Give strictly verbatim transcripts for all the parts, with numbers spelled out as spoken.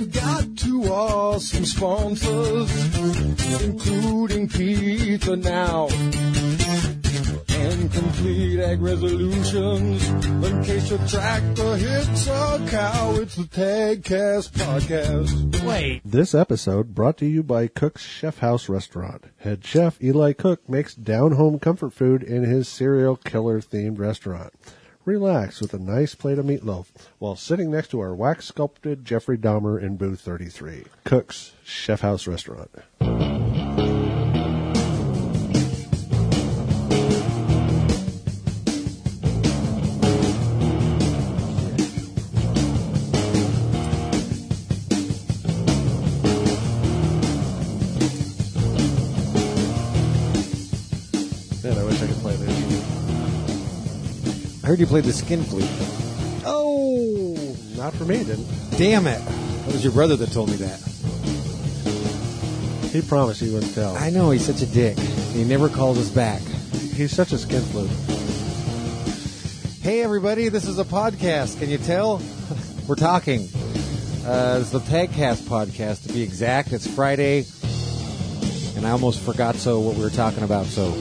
We've got two awesome sponsors, including Pizza Now and Complete Ag Resolutions. In case your tractor hits a cow, it's the TagCast Podcast. Wait. This episode brought to you by Cook's Chef House Restaurant. Head chef Eli Cook makes down-home comfort food in his serial killer-themed restaurant. Relax with a nice plate of meatloaf while sitting next to our wax-sculpted Jeffrey Dahmer in booth thirty-three. Cook's Chef House Restaurant. Man, I wish I could play this. I heard you played the skin flute. Oh, not for me, didn't. Damn it. That was your brother that told me that. He promised he wouldn't tell. I know, he's such a dick. He never called us back. He's such a skin flute. Hey, everybody, this is a podcast. Can you tell? We're talking. Uh, it's the TagCast podcast, to be exact. It's Friday, and I almost forgot so what we were talking about, so...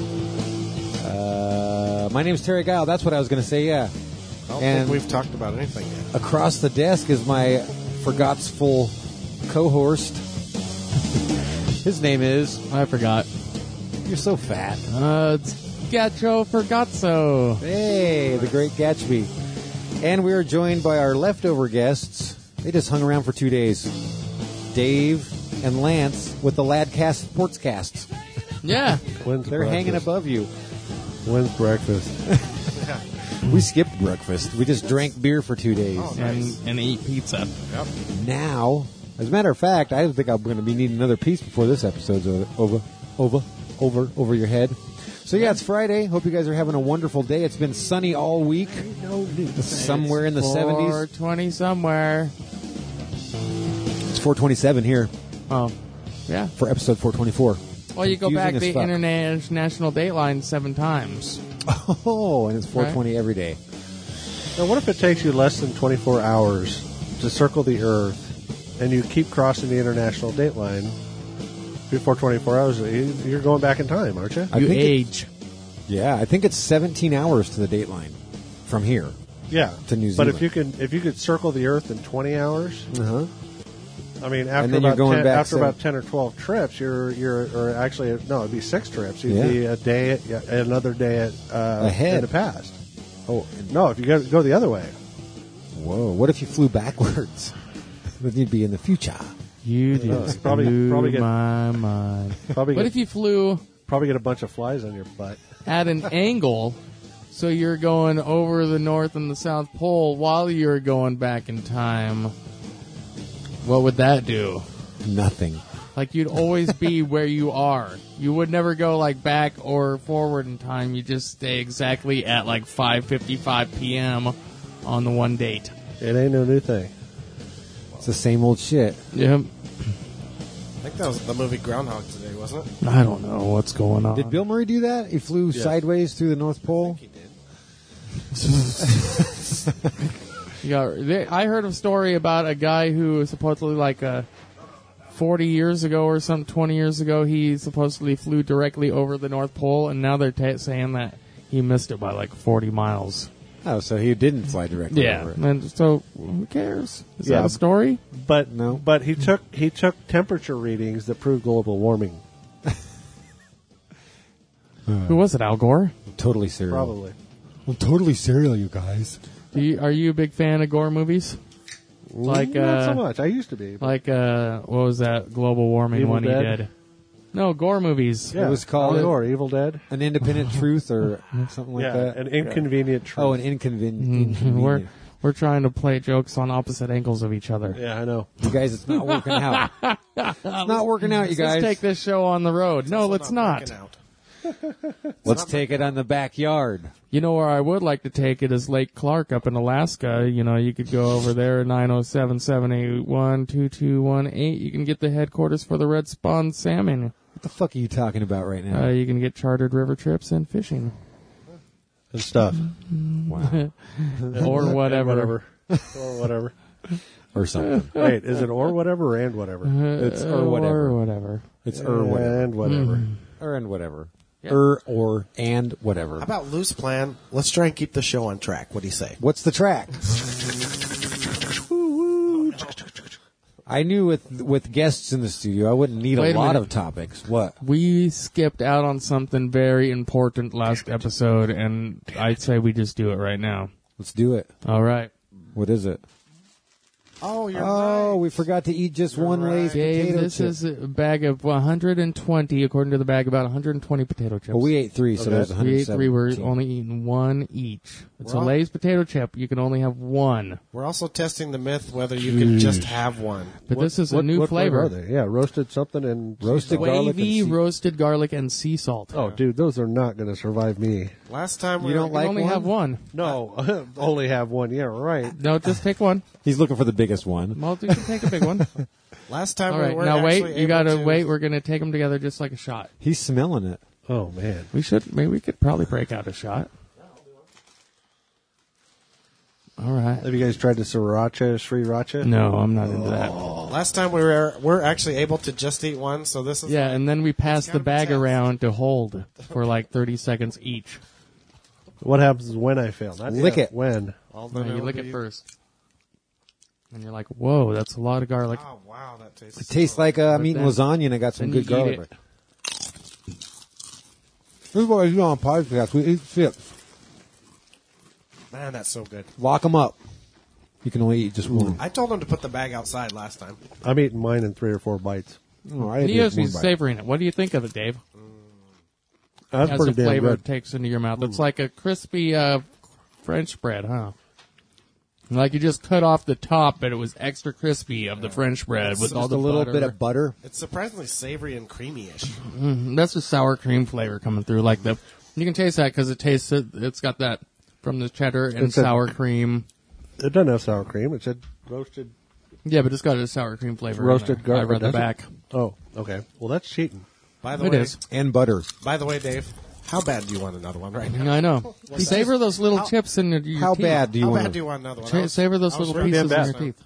Uh, my name's Terry Guile. That's what I was going to say, yeah. I don't and think we've talked about anything yet. Across the desk is my forgotsful co-host. His name is... I forgot. You're so fat. Uh, it's Gacho Forgazzo. Hey, the great Gatsby. And we are joined by our leftover guests. They just hung around for two days. Dave and Lance with the Ladcast Sportscast. Yeah. When's They're breakfast? hanging above you. When's breakfast? We skipped breakfast. We just drank beer for two days. Oh, nice. and, and eat pizza. Yep. Now, as a matter of fact, I think I'm going to be needing another piece before this episode's over, over, over, over, over your head. So yeah, it's Friday. Hope you guys are having a wonderful day. It's been sunny all week. Somewhere in the seventies. four twenty somewhere. It's four twenty-seven here Oh, yeah. for episode four twenty-four. Well, you go Confusing back as the fuck. international dateline seven times. Oh, and it's four twenty every day. Now, what if it takes you less than twenty-four hours to circle the Earth, and you keep crossing the international dateline before twenty-four hours? You- You're going back in time, aren't you? I You think it- age. Yeah, I think it's seventeen hours to the dateline from here. Yeah, To New But Zealand. if you can, if you could circle the Earth in twenty hours, Uh-huh. I mean, after then you're about going ten, back after seven- about ten or twelve trips, you're you're or actually no, it'd be six trips. You'd Yeah. be a day, yeah, another day at, uh, Ahead. in the past. Oh, No, if you go go the other way, whoa. What if you flew backwards? Then you'd be in the future. You No, just probably- blew probably get- my mind. probably What get, if you flew probably get a bunch of flies on your butt. at an angle, so you're going over the North and the South Pole while you're going back in time? What would that do? Nothing. Like, you'd always be where you are. You would never go, like, back or forward in time. You just stay exactly at, like, five fifty-five p.m. on the one date. It ain't no new thing. It's the same old shit. Yep. I think that was the movie Groundhog Day, wasn't it? I don't know what's going on. Did Bill Murray do that? He flew Yeah. sideways through the North Pole? He did. Yeah, they, I heard a story about a guy who supposedly, like, uh, forty years ago or some twenty years ago, he supposedly flew directly over the North Pole, and now they're ta saying that he missed it by, like, forty miles. Oh, so he didn't fly directly over it. And so, who cares? Is Yeah. that a story? But No. but he took he took temperature readings that proved global warming. Who was it, Al Gore? Totally serial. Probably. I'm totally serial, you guys. Do you, are you a big fan of Gore movies? Like, not so uh, much. I used to be. but- like, uh, what was that global warming Evil one Dead? he did? No, Gore movies. yeah, it was called- Al Gore, Evil Dead. An independent truth or something like yeah, that? an inconvenient truth. Oh, an inconvenient. Mhm. inconvenient. We're we're trying to play jokes on opposite angles of each other. Yeah, I know. You guys, it's not working out. It's not working out, you Let's guys. take this show on the road. No, Also let's not. working out. Let's take it on the backyard. You know where I would like to take it is Lake Clark up in Alaska. You know, you could go over there, nine oh seven, seven eight one, two two one eight. You can get the headquarters for the red spawn salmon. What the fuck are you talking about right now? Uh, you can get chartered river trips and fishing. And stuff. Wow. Or whatever. whatever. or whatever. or something. Wait, is it or whatever or and whatever? It's or whatever. Or whatever. It's or whatever. And whatever. Or and whatever. Yeah. Er or and whatever. How about loose plan? Let's try and keep the show on track. What do you say? What's the track? I knew with with guests in the studio, I wouldn't need Wait a a lot minute. of topics. What? We skipped out on something very important last episode, and I'd say we just do it right now. Let's do it. All right. What is it? Oh, you're Oh, right. we forgot to eat just one right. Lay's Dave, potato this chip. is a bag of one hundred twenty, according to the bag, about one hundred twenty potato chips. Well, we ate three, so Okay. there's one hundred We ate three. We're seventeen. only eating one each. It's a Well- Lay's potato chip. You can only have one. We're also testing the myth whether you can just have one. But this is a What- new what flavor. are they? Yeah, roasted something and Roasted sea salt. garlic and Wavy sea- roasted garlic and sea salt. Oh, dude, those are not going to survive me. Last time we You were, don't You like can only one? have one. No, only have one. Yeah, right. No, just take one. He's looking for the biggest one. Well, you can take a big one. last time All we right, were now wait. actually You gotta able to- wait. We're gonna take them together just like a shot. He's smelling it. Oh man. We should. Maybe we could probably break out a shot. All right. Have you guys tried the sriracha, sriracha? No, I'm not into that. Last time we were we're actually able to just eat one, so this is Yeah, like- and then we pass gotta the be bag tense. around to hold for like thirty seconds each. What happens when I fail? Not Lick yet. it. When? all No, the you lick it melody- first, and you're like, "Whoa, that's a lot of garlic." Oh wow, that tastes. It tastes like uh, I'm But eating then- lasagna and I got some then good you eat garlic. it. This is what I do on podcast. We eat chips. Man, that's so good. Lock them up. You can only eat just one. I told him to put the bag outside last time. I'm eating mine in three or four bites. Oh, I He did is one he's bite. savoring it. What do you think of it, Dave? That's As pretty the damn flavor good. takes into your mouth, it's like a crispy uh, French bread, huh? Like you just cut off the top, but it was extra crispy of the French bread with Just all a the little butter. bit of butter. It's surprisingly savory and creamy-ish. Mm, that's the sour cream flavor coming through. Like the you can taste that because it tastes it, it's got that from the cheddar and It's a- sour cream. It doesn't have sour cream. It said roasted. Yeah, but it's got a sour cream flavor. in Roasted there. garlic, I read the does it? back. Oh, okay. Well, that's cheating. By the It way, is. And butter. by the way, Dave, how bad do you want another one right now? I know. Savor those little chips in your, your How teeth. bad do you How want bad it? do you want another one? Cha- I was- savor those I was little really pieces in bad. your teeth.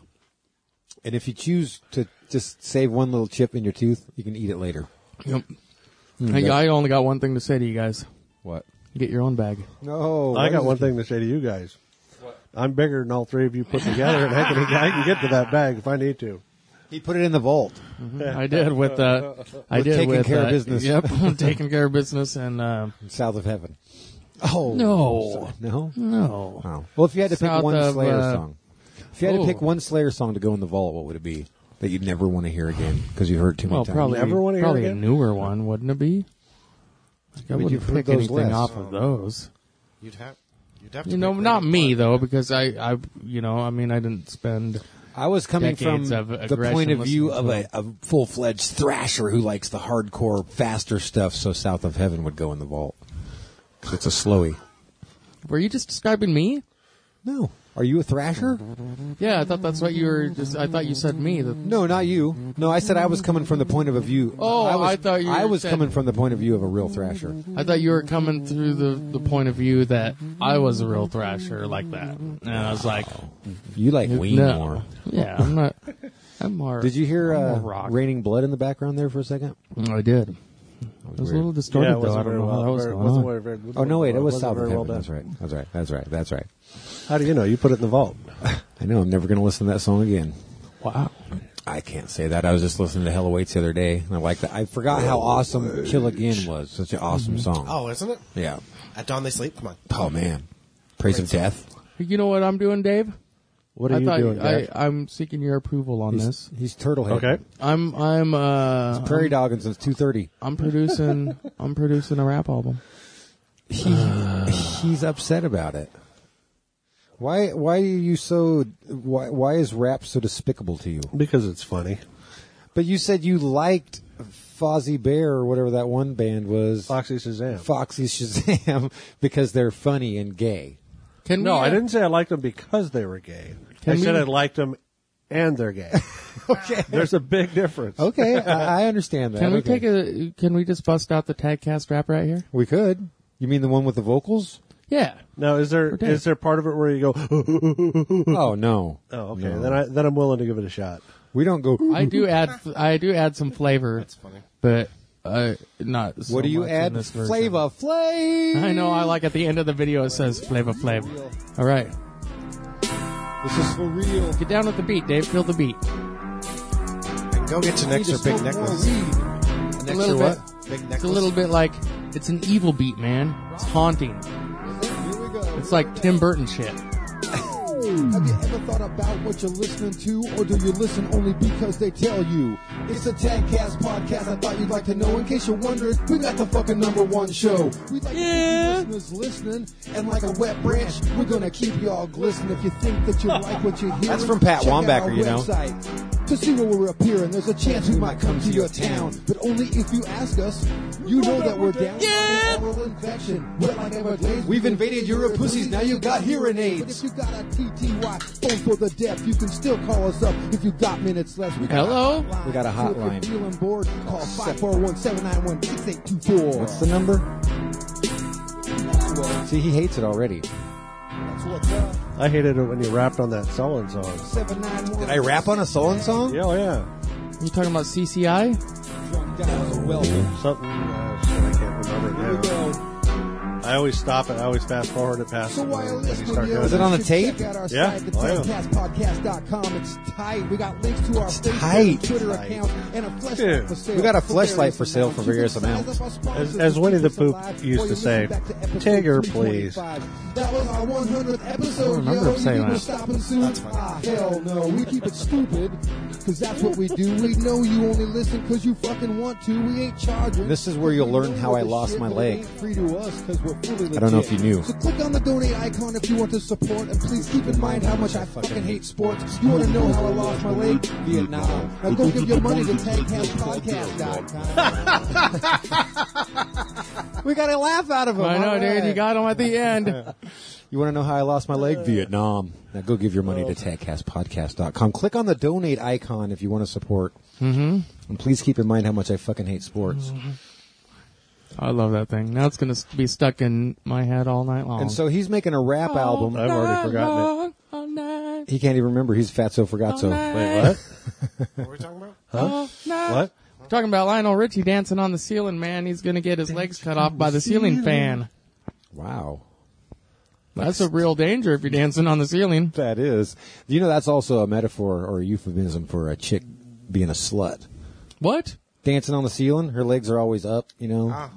And if you choose to just save one little chip in your tooth, you can eat it later. Yep. Hey, I only got one thing to say to you guys. What? Get your own bag. No. I got one thing to say to you guys. I'm bigger than all three of you put together, and I can, I can get to that bag if I need to. He put it in the vault. I did with uh, I With did taking with care of uh, business. Yep, taking care of business and uh, South of heaven. Oh. no, No? no. Oh. Well, if you had to pick South one of, Slayer uh, song. If you had oh. to pick one Slayer song to go in the vault, what would it be? That you'd never want to hear again because you heard too many Well, times. probably Never wanna hear probably a again? newer one, wouldn't it be? Like, I But wouldn't you've heard pick those anything less. off of those. You'd have, you'd have to You know, pick not one. me though, because I, I, you know, I mean, I didn't spend. I was coming from Decades of the aggression point of view of listening a, a full-fledged thrasher who likes the hardcore, faster stuff, so South of Heaven would go in the vault. 'Cause it's a slowie. Were you just describing me? No. Are you a thrasher? Yeah, I thought that's what you were. Just I thought you said me. That, No, not you. No, I said I was coming from the point of a view. Oh, I, was, I thought you I was said- coming from the point of view of a real thrasher. I thought you were coming through the, the point of view that I was a real thrasher like that, and I was like, You like Ween no, more. yeah, I'm not. I'm more. Did you hear I'm uh, more rock. Raining Blood in the background there for a second? I did. It was a little distorted Yeah, it though. wasn't I don't very know how well. that was very- going wasn't on. very- very- Oh, no, wait. It was wasn't South of very Heaven. well That's done. right. That's right. That's right. That's right. How do you know? You put it in the vault. I know. I'm never going to listen to that song again. Wow. I can't say that. I was just listening to Hell Awaits the other day, and I like that. I forgot how awesome Kill Again was. Such an awesome song. Oh, isn't it? Yeah. At dawn they sleep. Come on. Oh, man. Praise of Death. You know what I'm doing, Dave? What are I you thought doing, I, Jack? I'm seeking your approval on He's, this. he's Turtlehead. Okay. I'm I'm uh Prairie Dogging since two thirty. I'm producing I'm producing a rap album. He, he's upset about it. Why? Why are you so? Why? Why is rap so despicable to you? Because it's funny. But you said you liked Fozzie Bear or whatever that one band was, Foxy Shazam. Foxy Shazam, because they're funny and gay. Can No, we, uh, I didn't say I liked them because they were gay. Can I said we- I liked them and they're gay. Okay. There's a big difference. Okay, I, I understand that. Can we Okay. take a? Can we just bust out the Tagcast rap right here? We could. You mean the one with the vocals? Yeah. Now, is there For Dave. is there part of it where you go? Oh no. Oh, okay. No. Then I then I'm willing to give it a shot. We don't go. I do add I do add some flavor. That's funny. But uh, not so What do you much add? in this version. Flavor Flav. I know. I like at the end of the video it says Flavor Flav. All right. This is for real. Get down with the beat, Dave. Feel the beat. And go get your extra big necklace. It's a little bit. Big necklace. It's a little bit like it's an evil beat, man. It's haunting. Here we go. It's like Tim Burton shit. Have you ever thought about what you're listening to, or do you listen only because they tell you? It's the Tagcast podcast. I thought you'd like to know. In case you're wondering, we got the fucking number one show. We'd like Yeah. to keep you listeners listening, and like a wet branch, we're gonna keep you all glistening. If you think that you like what you hear, That's from Pat check out Wambacher, our you know. website to see where we're appearing. There's a chance we might come to your town, but only if you ask us. You know that we're down Yeah. on oral infection. Wet like Everglades. We've invaded your pussies. Now you got hearing But aids. if you got a T T Y phone for the deaf, you can still call us up if you got minutes left. We got Hello? a hotline. We got a So if hotline. you're feeling bored, call five four one, seven nine one, six eight two four. What's the number? See, he hates it already. That's what's up. I hated it when you rapped on that Sullen song. seven nine one. Did I rap on a Sullen song? Yeah, oh, yeah. You talking about C C I? Drunk guys are welcome. Something. Uh, shit, I can't remember Here we it now. go. I always stop it. I always fast forward it past So it while when you're when you listening, start you doing Is it on the should tape? Check out our Yeah. site, the Oh, yeah. tagcast podcast dot com. It's tight. We got links to our Facebook tight. and Twitter Tight. account and a fleshlight Dude. for sale. We got a for fleshlight various for sale for amounts. You various can size amounts. up our sponsors As- as to Winnie keep the us Pooh alive, used or to you say, listen back to episode "Tigger, three please." twenty-five. That was our one hundredth episode. remember yo. him saying You think we're that. stopping soon? Ah, hell no. We keep it stupid because that's what we do. We know you only listen because you fucking want to. We ain't charging. This is where you'll learn We know how I the lost shit, my but it leg. ain't free to us 'cause we're fully legit. I don't know if you knew. So click on the donate icon if you want to support, and please keep in mind how much I fucking hate sports. You want to know how I lost my leg? Vietnam. Now go give your money to tagcast podcast dot com. We got a laugh out of him. I know, All dude. right. You got him at the end. You want to know how I lost my leg? Vietnam. Now go give your money to tagcast podcast dot com. Click on the donate icon if you want to support. Mm-hmm. And please keep in mind how much I fucking hate sports. I love that thing. Now it's going to be stuck in my head all night long. And so he's making a rap album. I've already forgotten it. Long, all night, He can't even remember. He's fatso forgotso. Wait, what? What are we talking about? all night. What? We're talking about Lionel Richie dancing on the ceiling, man. He's going to get his legs cut off by the ceiling fan. Wow. That's a real danger if you're dancing on the ceiling. That is. You know, that's also a metaphor or a euphemism for a chick being a slut. What? Dancing on the ceiling, her legs are always up, you know. Ah.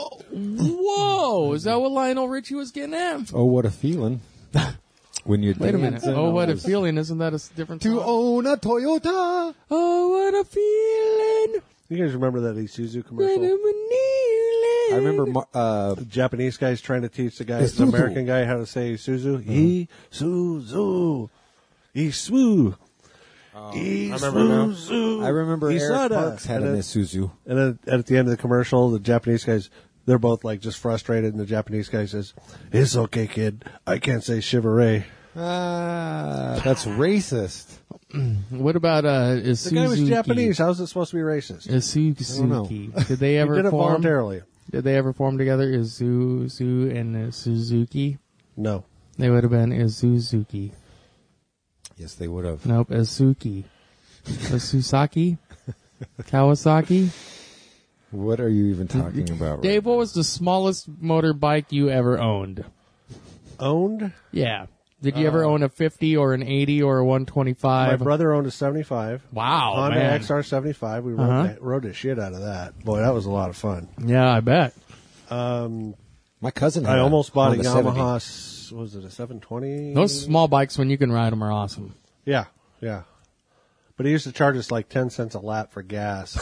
Whoa. Is that what Lionel Richie was getting at? Oh, what a feeling. When you're Wait a minute. dancing Oh, what a on the- feeling. Isn't that a s- different To song? own a Toyota. Oh, what a feeling. You guys remember that Isuzu commercial? I remember Mar- uh, The Japanese guy's trying to teach the guy, Isuzu. the American guy, how to say Isuzu. Isuzu. Isuzu. I remember now. Isuzu. I remember Eric Isada. Parks had and an then, Isuzu. and then at the end of the commercial, the Japanese guys, they're both like just frustrated, and the Japanese guy says, "It's okay, kid. I can't say chivalry." Ah, that's racist. What about uh, is The guy was Suzuki? Japanese. How is it supposed to be racist? Is don't know. Suzuki? Did they He ever did it form? voluntarily. Did they ever form together? Isuzu and uh, Suzuki? No. They would have been Izuzuki. Yes, they would have. Nope, Azuki. Susaki? Kawasaki? What are you even talking about? Dave, what was the smallest motorbike you ever owned? Owned? Yeah. Did you ever own a fifty or an eighty or a one My twenty-five? brother owned a seventy-five. Wow, Honda man. X R seventy-five. We rode, Uh-huh. the, rode the shit out of that. Boy, that was a lot of fun. Yeah, I bet. My cousin had I almost bought a Honda seventy. Yamaha. s- What was it, a seven twenty? Those small bikes, when you can ride them, are awesome. Yeah, yeah. But he used to charge us like ten cents a lap for gas.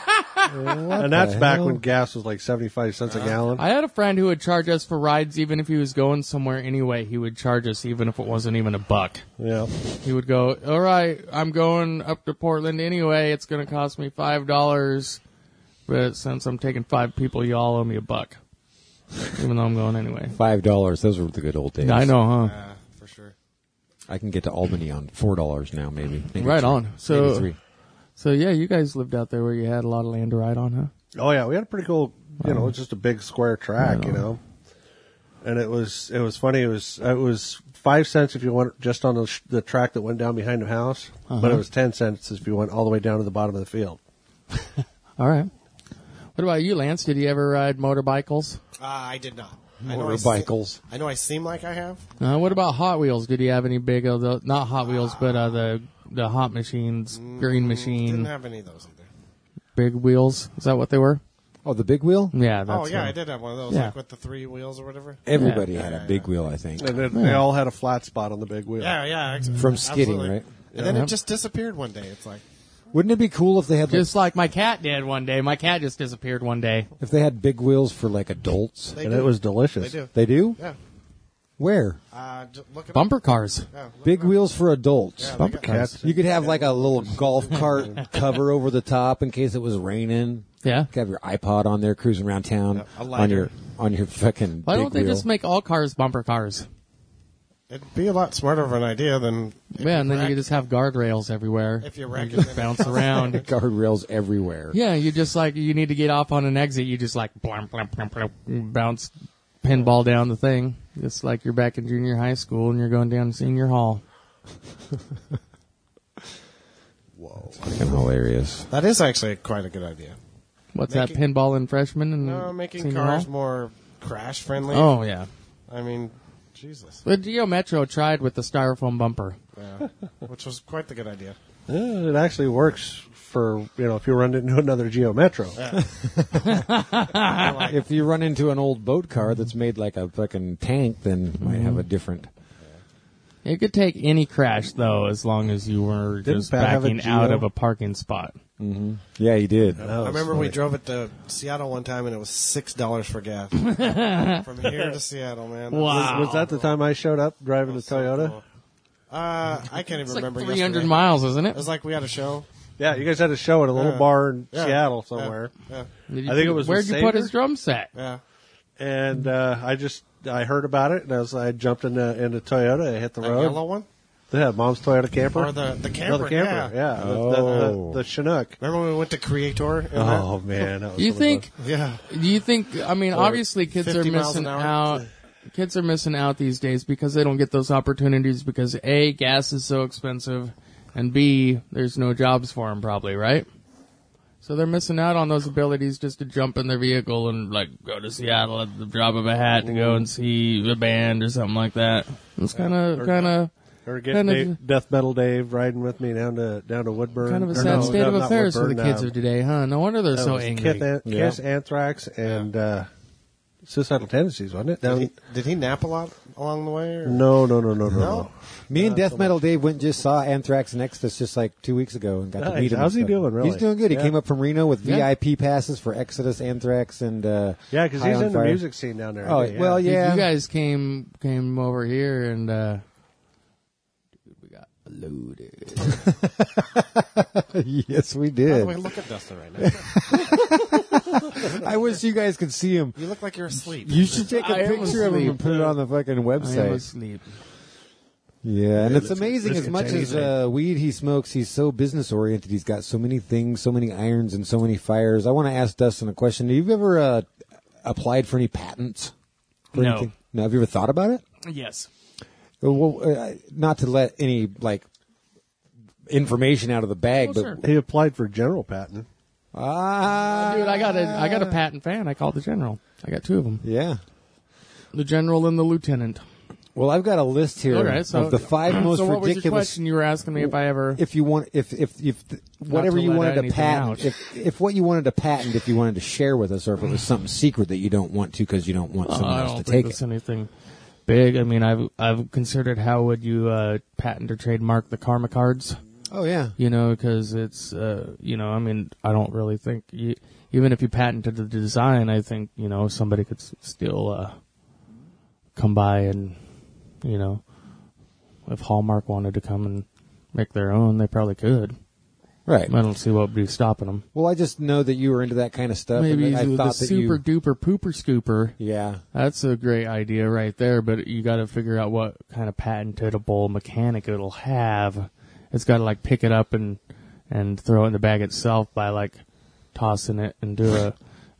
and that's the back hell? when gas was like seventy-five cents a gallon. I had a friend who would charge us for rides even if he was going somewhere anyway. He would charge us even if it wasn't even a buck. Yeah. He would go, all right, I'm going up to Portland anyway. It's going to cost me five dollars. But since I'm taking five people, you all owe me a buck. Even though I'm going anyway. Five dollars. Those were the good old days. I know, huh? Yeah, for sure. I can get to Albany on four dollars now, maybe. maybe Right three. on. Maybe So, three. so yeah, you guys lived out there where you had a lot of land to ride on, huh? Oh yeah, we had a pretty cool. You know, it's just a big square track. You know. and it was it was funny. It was it was five cents if you went just on the, sh- the track that went down behind the house, Uh-huh. but it was ten cents if you went all the way down to the bottom of the field. All right. What about you, Lance? Did you ever ride motorcycles? Uh, I did not. I know I se- Motorcycles. I know I seem like I have. Uh, what about Hot Wheels? Did you have any big of the, not Hot Wheels, but uh, the the Hot Machines, Green Didn't Machine, have any of those either. Big Wheels? Is that what they were? Oh, the big wheel? Yeah, Oh that's yeah, it. I did have one of those, Yeah. like with the three wheels or whatever. Everybody Yeah. had Yeah, a big yeah. wheel, I think. And then they all had a flat spot on the big wheel. Yeah, yeah. ex- From skidding, absolutely. right? And then Yeah. it just disappeared one day. It's like, Wouldn't it be cool if they had like, Just like my cat did one day. My cat just disappeared one day. if they had big wheels for like adults? they and do. it was delicious. They do. They do? Yeah. Where? Uh, j- look at Bumper cars. Yeah, look Big it up. wheels for adults. Yeah, they Bumper got- cars. You could have like a little golf cart cover over the top in case it was raining. Yeah. You could have your iPod on there cruising around town Yeah, a on lighter. your on your fucking Why big don't they wheel. just make all cars bumper cars? It'd be a lot smarter of an idea than if Yeah, and then you wreck- could just have guardrails everywhere. if you wreck just it, bounce around. guardrails everywhere? Yeah, you just like you need to get off on an exit. You just like blam, blam, blam, blam, bounce pinball down the thing, just like you're back in junior high school and you're going down to senior hall. Whoa, Fucking hilarious. that is actually quite a good idea. What's Making- that pinball in freshman and No, making senior cars hall? more crash friendly. Oh yeah, I mean, Jesus, but Geo Metro tried with the styrofoam bumper. yeah, which was quite the good idea. Yeah, it actually works for, you know, if you run into another Geo Metro. If you run into an old boat car that's made like a fucking tank, then it might have a different. It could take any crash though, as long as you were Didn't just Pat have a backing Geo? out of a parking spot. Yeah, he did. I remember we drove it to Seattle one time, and it was six dollars for gas from here to Seattle. Man, That was- Wow. Was that the time I showed up driving the was so Toyota? cool. Uh, I can't even It's like remember. three hundred yesterday. miles, isn't It it? was like we had a show. Yeah, you guys had a show at a little Yeah. bar in Yeah. Seattle Yeah. somewhere. Yeah, Did you I think put- it was Where'd with you put Saber? his drum set? yeah. And uh, I just I heard about it, and I was I jumped in the in the Toyota, I hit the The road. yellow one Yeah, Mom's Toyota camper. or the the No, camper. the camper. Yeah, the, the, Oh. the, the Chinook. Remember when we went to Creator? in Oh man, that was Do you some of the- think? that? Yeah. Do you think? I mean, Or obviously, kids are fifty miles missing an hour. out. Kids are missing out these days because they don't get those opportunities because A, gas is so expensive, and B, there's no jobs for them probably, right? So they're missing out on those abilities just to jump in their vehicle and like go to Seattle at the drop of a hat to go and see a band or something like that. It's kind of, Or- kind of, Or get kind of- Dave, Death Metal Dave riding with me down to down to Woodburn. kind of a Or sad no, state no, of not affairs for the Woodburn, kids uh, of today, huh? No wonder they're that so was angry. Kiss, An- Yeah. Kiss, Anthrax, and uh, Suicidal Tendencies, wasn't it? Did Down, he, did he nap a lot along the way? Or? no, no, no, no, no, No? no. Me and Death Metal Dave went and just saw Anthrax and Exodus just like two weeks ago and got to Nice. meet him. How's and he stuff. doing, really? He's doing good. He Yeah. came up from Reno with Yeah. V I P passes for Exodus, Anthrax, and uh, Yeah, because High he's on in the Fire. music scene down there. Oh, isn't he? well, You- yeah. You guys came came over here and uh dude, we got loaded. yes, we By did. the way, look at Dustin right now. I wish you guys could see him. You look like you're asleep. You should take a I am picture of him asleep. and put it on the fucking I am website. asleep. Yeah, and it's this- amazing this as gets much as anything. uh, weed he smokes, he's so business oriented. He's got so many things, so many irons, and so many fires. I want to ask Dustin a question. Have you ever uh, applied for any patents? For No. anything? No. Have you ever thought about it? Yes. Well, uh, not to let any like information out of the bag, Oh, but sure. He applied for general patent. ah, Dude, I got a I got a patent fan. I called the general. I got two of them. yeah. The general and the lieutenant. Well, I've got a list here Okay, so of the five most so what was your ridiculous. question? You were asking me if I ever. If you want, if if if th- whatever to you let wanted to anything patent, out. if if what you wanted to patent, if you wanted to share with us, or if it was something secret that you don't want to because you don't want Uh, someone I else don't to think take it's it. anything big. I mean, I've I've considered how would you uh, patent or trademark the karma cards. Oh yeah, You know, because it's uh, you know, I mean, I don't really think you, even if you patented the design, I think you know somebody could s- still uh, come by and you know, if Hallmark wanted to come and make their own, they probably could. right. I don't see what would be stopping them. Well, I just know that you were into that kind of stuff. Maybe and I the, the thought that super you, duper pooper scooper. yeah, That's a great idea right there, but you got to figure out what kind of patentable mechanic it'll have. It's got to like pick it up and and throw it in the bag itself by like tossing it into a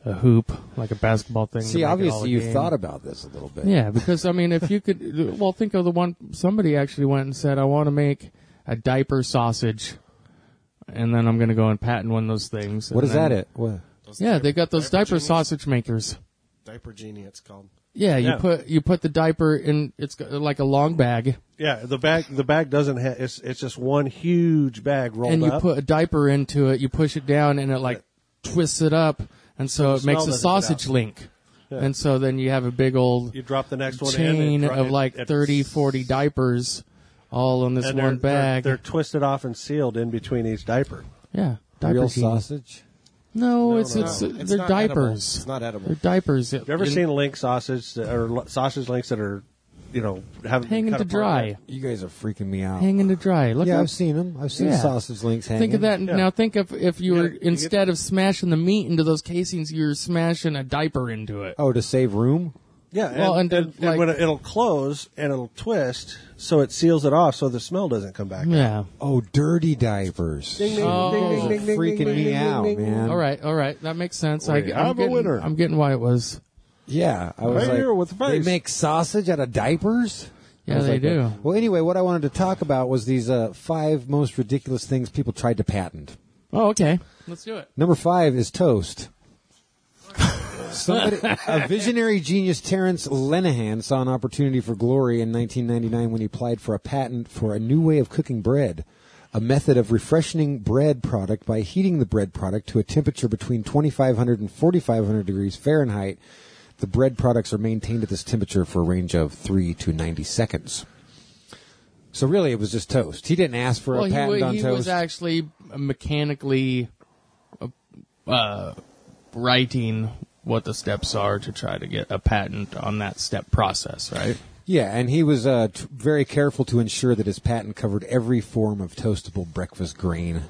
a hoop, like a basketball thing. See, to make it all obviously a you've game. thought about this a little bit. Yeah, because I mean, if you could, well, think of the one somebody actually went and said, "I want to make a diaper sausage," and then I'm going to go and patent one of those things. What and is then- that? It. What? Those Yeah, they got those diaper genies? sausage makers. Diaper Genie, it's called. Yeah, you Yeah. put you put the diaper in. It's got- like a long bag, Yeah, the bag the bag doesn't have it's it's just one huge bag rolled and you up. put a diaper into it. You push it down, and it like twists it up, and so the it makes smell a doesn't get sausage out. link. Yeah. And so then you have a big old you drop the next one in chain and dri- of like it- thirty, forty diapers, all in this and one they're, bag. They're, they're twisted off and sealed in between each diaper. yeah, diaper Real genie. sausage? No, No, it's no, it's, no. uh, It's they're not edible. diapers. It's not edible. They're diapers. Have you ever In- seen link sausage that- or lo- sausage links that are, you know, haven't been hanging cut to apart dry? yet? You guys are freaking me out. Hanging to dry. Look yeah, up. I've seen them. I've seen Yeah. sausage links hanging. Think of that Yeah. now. Think of if you You were gotta- you instead of smashing the meat into those casings, you're smashing a diaper into it. Oh, to save room? Yeah, and, Well, and and, then, and like- when it, it'll close and it'll twist, so it seals it off, so the smell doesn't come back. Yeah. Oh, dirty diapers. Ding, ding, Oh. ding, ding, ding, ding, Freaking ding, me ding, out, ding, ding. man. All right. All right. That makes sense. I, We I'm have a getting, winner. I'm getting why it was. Yeah, I was Right like, here with the they face. make sausage out of diapers? I Yeah, was they like, do. Well, anyway, what I wanted to talk about was these uh, five most ridiculous things people tried to patent. Oh, okay. Let's do it. Number five is toast. Somebody, a visionary genius, Terence Lenihan, saw an opportunity for glory in nineteen ninety-nine when he applied for a patent for a new way of cooking bread, a method of refreshing bread product by heating the bread product to a temperature between twenty-five hundred and forty-five hundred degrees Fahrenheit. The bread products are maintained at this temperature for a range of three to ninety seconds. So really, it was just toast. He didn't ask for Well, a he, patent wa- on he toast. was actually mechanically uh, uh, writing what the steps are to try to get a patent on that step process, right? Yeah, and he was uh, t- very careful to ensure that his patent covered every form of toastable breakfast grain.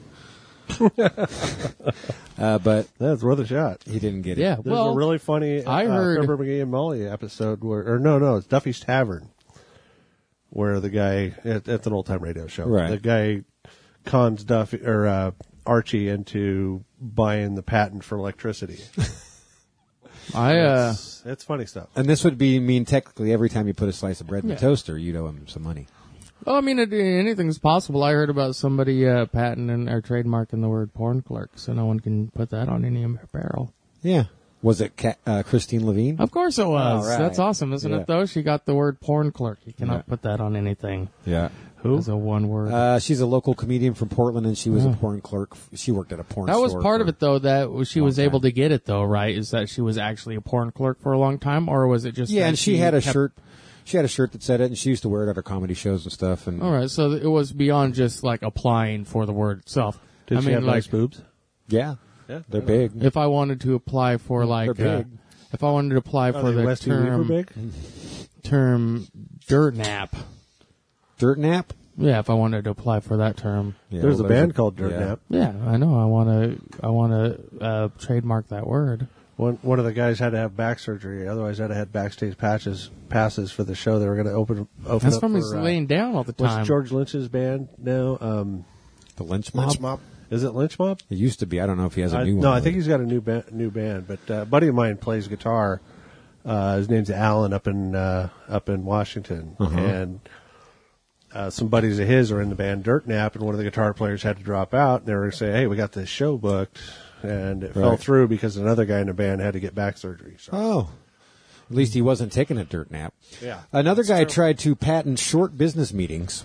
uh, but That's worth a shot. he didn't get it. Yeah. There's well, a really funny I uh, heard- Fibber McGee and Molly episode where, or no, no, it's Duffy's Tavern, where the guy, it, it's an old time radio show. Right. The guy cons Duffy or uh, Archie into buying the patent for electricity. I uh, it's, it's funny stuff. And this would be mean technically every time you put a slice of bread in Yeah. the toaster, you'd owe him some money. well, I mean, it, anything's possible. I heard about somebody uh, patenting or trademarking the word porn clerk, so no one can put that on any apparel. Yeah. Was it Ca- uh, Christine Levine? Of course it was. All right. That's awesome, isn't Yeah. it? Though she got the word porn clerk. You cannot Yeah. put that on anything. Yeah. Who? As a one word. Uh, she's a local comedian from Portland, and she was a porn clerk. She worked at a porn that was store part for- of it, though. That she long was able time. to get it, though, right? Is that she was actually a porn clerk for a long time, or was it just? Yeah, that and she had a kept- shirt. She had a shirt that said it, and she used to wear it at her comedy shows and stuff. And All right, so it was beyond just like applying for the word itself. Did I she mean, have like nice boobs? yeah, Yeah, they're big. if I wanted to apply for like, They're uh, big. if I wanted to apply Are for they the Westie Weaver term big? term dirt nap. Dirt nap. Yeah, if I wanted to apply for that term. Yeah, There's well, a band called Dirt yeah. Nap. Yeah, I know. I want to. I want to uh, trademark that word. One one of the guys had to have back surgery, otherwise had to have backstage patches passes for the show they were going to open open That's up from for, his uh, laying down all the time. What's George Lynch's band now? Um, The Lynch Mob. Lynch Mob. is it Lynch Mob? It used to be. I don't know if he has a I- new one. no, I think he's got a new ba- new band. But uh, a buddy of mine plays guitar. Uh, his name's Alan up in uh, up in Washington, Uh-huh. and uh, some buddies of his are in the band Dirt Nap, and one of the guitar players had to drop out. And they were saying, "Hey, we got this show booked," and it fell Right. through because another guy in the band had to get back surgery. So. Oh. At least he wasn't taking a dirt nap. Yeah. Another guy tried to patent short business meetings.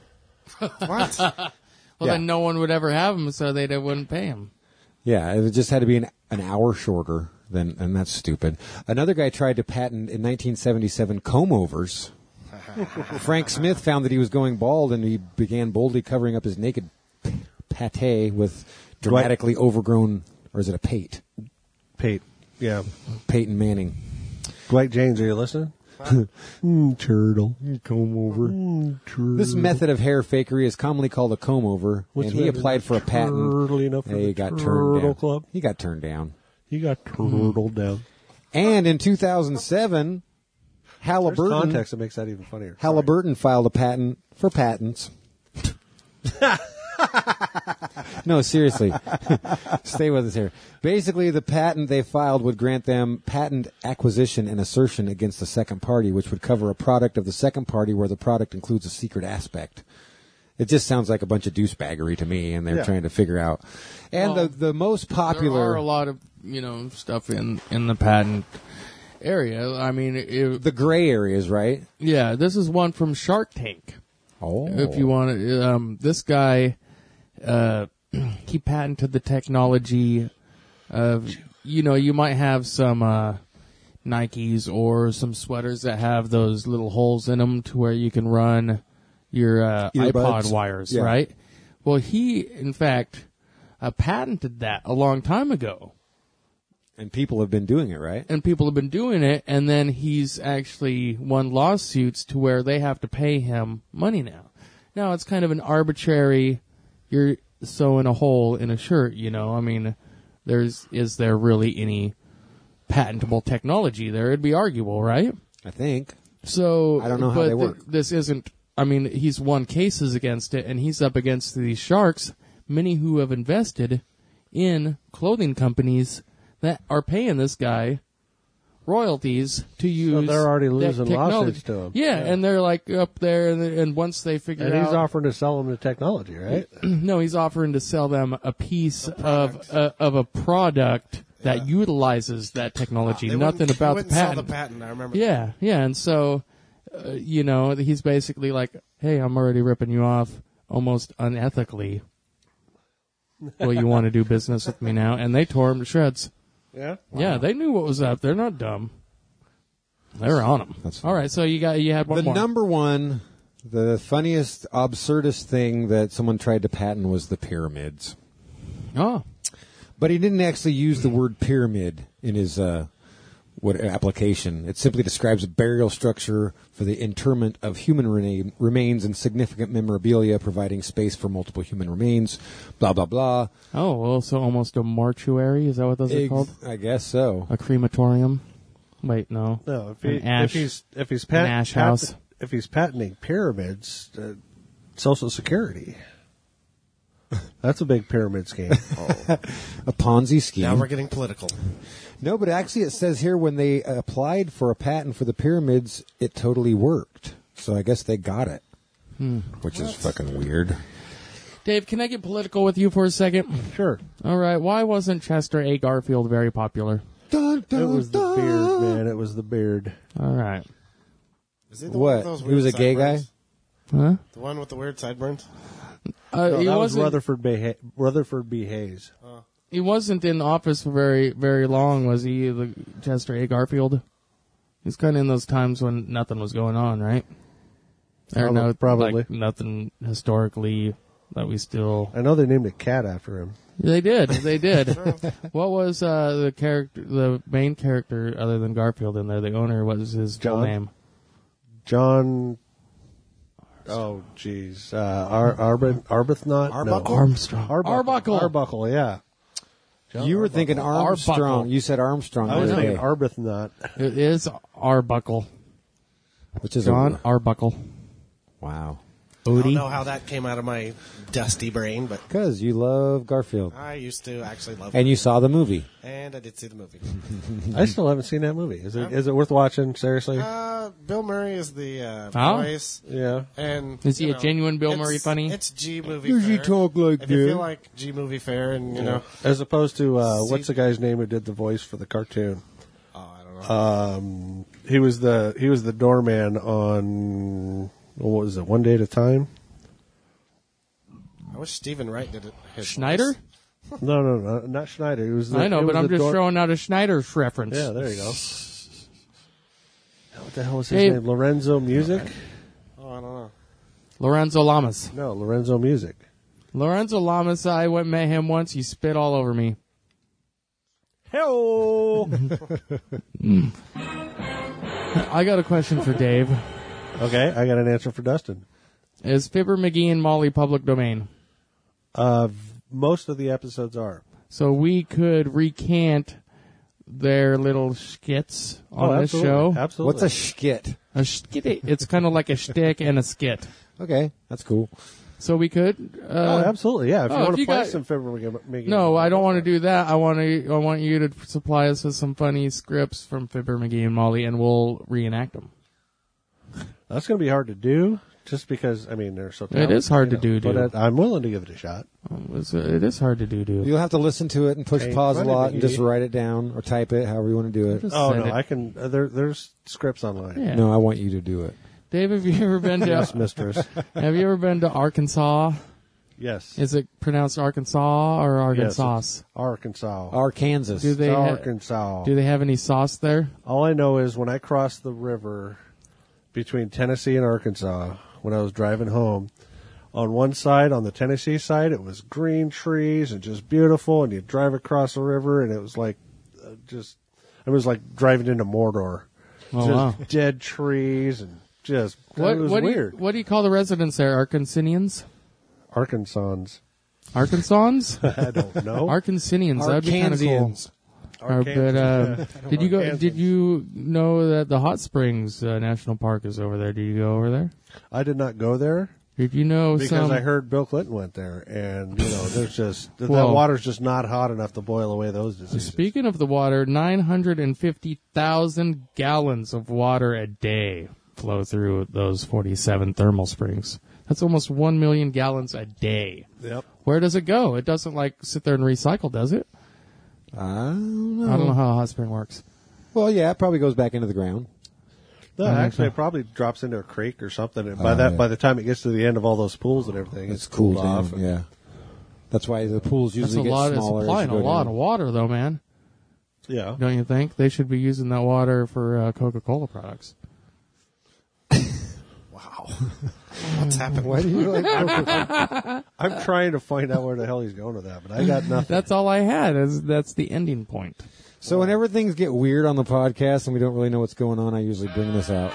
What? well, yeah. then no one would ever have him, so they wouldn't pay him. Yeah, it just had to be an, an hour shorter than, and that's stupid. Another guy tried to patent in nineteen seventy-seven comb overs. Frank Smith found that he was going bald, and he began boldly covering up his naked pate with dramatically overgrown, or is it a pate? Pate, yeah. Peyton Manning. Dwight James, are you listening? mm, turtle. Comb over. Mm, turtle. This method of hair fakery is commonly called a comb over, What's and he that? applied for a patent. Turtle enough for and he the got turned Turtle down. Club? He got turned down. He got turtled down. And in two thousand seven, There's Halliburton context that makes that even funnier. Halliburton filed a patent for patents. No, seriously. Stay with us here. Basically, the patent they filed would grant them patent acquisition and assertion against the second party, which would cover a product of the second party where the product includes a secret aspect. It just sounds like a bunch of douchebaggery to me, and they're Yeah. trying to figure out. And Well, the, the most There popular... are a lot of, you know, stuff in, in the patent area. I mean, it, the gray areas, right? yeah, this is one from Shark Tank. Oh. If you want to, um, this guy, uh, he patented the technology of, you know, you might have some, uh, Nikes or some sweaters that have those little holes in them to where you can run your, uh, Earbuds. iPod wires, Yeah. right? Well, he, in fact, uh, patented that a long time ago. And people have been doing it, right? And people have been doing it, and then he's actually won lawsuits to where they have to pay him money now. Now, it's kind of an arbitrary, you're sewing a hole in a shirt, you know? I mean, there's is there really any patentable technology there? It'd be arguable, right? I think. So I don't know how but they work. th- this isn't, I mean, he's won cases against it, and he's up against these sharks, many who have invested in clothing companies that are paying this guy royalties to use. they're already that losing technology. lawsuits to him. Yeah, Yeah. and they're like up there, and, and once they figure And out, he's offering to sell them the technology, right? no, he's offering to sell them a piece of uh, of a product that utilizes that technology. They Nothing wouldn't- about they the wouldn't sell patent. the patent. I remember. Yeah, yeah, and so, uh, you know, he's basically like, hey, I'm already ripping you off almost unethically. Well, you want to do business with me now? And they tore him to shreds. Yeah. Yeah, they knew what was up. They're not dumb. They're on him. That's- All right, so you got you had one The more. number one, the funniest, absurdist thing that someone tried to patent was the pyramids. Oh, But he didn't actually use the word pyramid in his uh, what application. It simply describes a burial structure for the interment of human rena- remains and significant memorabilia, providing space for multiple human remains. Blah blah blah. oh, well, so almost a mortuary. Is that what those are Ex- called? I guess so. A crematorium. Wait, no. No, if, he, An ash- if he's if he's pat- an ash pat- house. if he's patenting pyramids, uh, Social Security. That's a big pyramid scheme. A Ponzi scheme. Now we're getting political. No, but actually it says here when they applied for a patent for the pyramids, it totally worked. So I guess they got it. Which is fucking weird. Dave, can I get political with you for a second? Sure, All right. Why wasn't Chester A. Garfield very popular? Dun, dun, it was the dun. beard, man. It was the beard. All right. Is he the What? one with those He weird was a gay guy? sideburns? Huh? The one with the weird sideburns? Uh, No, he that was wasn't. Rutherford B. Ha- Rutherford B. Hayes. He wasn't in office for very, very long, was he? The Chester A. Garfield. He's kind of in those times when nothing was going on, right? Or Probably- no, probably. like nothing historically that we still. I know they named a cat after him. They did. They did. What was uh, the character, the main character, other than Garfield in there? The owner. What was his full John? name? John. Oh, jeez. Uh, Ar- Arbit- Arbuthnot? Arbuckle? No. Armstrong. Arbuckle. Arbuckle. Arbuckle, yeah. You were thinking Armstrong. Arbuckle. You said Armstrong. I was the other thinking day, Arbuthnot. It is Arbuckle. which is John A, Arbuckle. wow. I don't Odie. know how that came out of my dusty brain, but Because you love Garfield. I used to actually love And it. you saw the movie. And I did see the movie. I still haven't seen that movie. Is it? Is it worth watching? Seriously? Uh, Bill Murray is the uh, Oh? voice. Yeah. And Is he you a know, genuine Bill it's- Murray funny? It's G movie. Does he fare. talk like if you that? feel like G movie fare, and you know, As opposed to uh, See- what's the guy's name who did the voice for the cartoon? oh, I don't know. Um, he was the he was the doorman on what was it? One Day at a Time. I wish Stephen Wright did it. his Schneider? voice. No, no, no, not Schneider. He was. The, I know, he but was I'm the just door- throwing out a Schneider's reference. Yeah, there you go. What the hell was his Hey. name? Lorenzo Music? Oh, I don't know. Lorenzo Lamas. No, Lorenzo Music. Lorenzo Lamas, I went and met him once. He spit all over me. Hello. I got a question for Dave. Okay, I got an answer for Dustin. Is Fibber, McGee, and Molly public domain? Uh, v- most of the episodes are. So we could recant their little skits on oh, this absolutely. show. Absolutely. What's a skit? A skit, it's kind of like a shtick and a skit. Okay, that's cool. So we could. Uh, oh, absolutely, yeah. If oh, you want if to you play got- some Fibber McGee. No, I don't want to do that. I want to. I want you to supply us with some funny scripts from Fibber McGee and Molly, and we'll reenact them. That's going to be hard to do, just because, I mean, they're so talented. It is hard you to do, But dude. I, I'm willing to give it a shot. Um, it's, uh, it is hard to do, dude. You'll have to listen to it and push Hey, pause a funny, lot and McGee. just write it down or type it, however you want to do it. Just Oh, send no, it. I can, uh, there, there's scripts online. Yeah. No, I want you to do it. Dave, have you ever been to? Yes, mistress. Have you ever been to Arkansas? Yes. Is it pronounced Arkansas or Yes, Arkansas? it's Arkansas. Arkansas. do they It's ha- Arkansas. do they have any sauce there? All I know is when I crossed the river between Tennessee and Arkansas, when I was driving home, on one side, on the Tennessee side, it was green trees and just beautiful, and you drive across the river, and it was like, uh, just, it was like driving into Mordor. Oh, just wow. dead trees and just, What, it was what weird. Do you, what do you call the residents there? Arkansanians? Arkansans. Arkansans? I don't know. Arkansanians. That would be kind of cool. Arkansans. Or, but uh, did you go? Arkansans. Did you know that the Hot Springs uh, National Park is over there? Did you go over there? I did not go there Did you know because some? I heard Bill Clinton went there, and you know, there's just that Well- water's just not hot enough to boil away those diseases. Speaking of the water, nine hundred and fifty thousand gallons of water a day flow through those forty-seven thermal springs. That's almost one million gallons a day. Yep. Where does it go? It doesn't like sit there and recycle, does it? I don't know. I don't know how a hot spring works. Well, yeah, it probably goes back into the ground. No, I think actually, so. it probably drops into a creek or something. And by Oh, that, yeah. by the time it gets to the end of all those pools and everything, it's, It's cooled cooled off. down. Yeah. That's why the pools That's usually a get lot. It's smaller. as supplying you a go lot down. of water, though, man. Yeah. Don't you think they should be using that water for uh, Coca-Cola products? Wow. What's happening? Why do you like? I'm trying to find out where the hell he's going with that, but I got nothing. That's all I had. Is that's the ending point. So whenever things get weird on the podcast and we don't really know what's going on, I usually bring this out.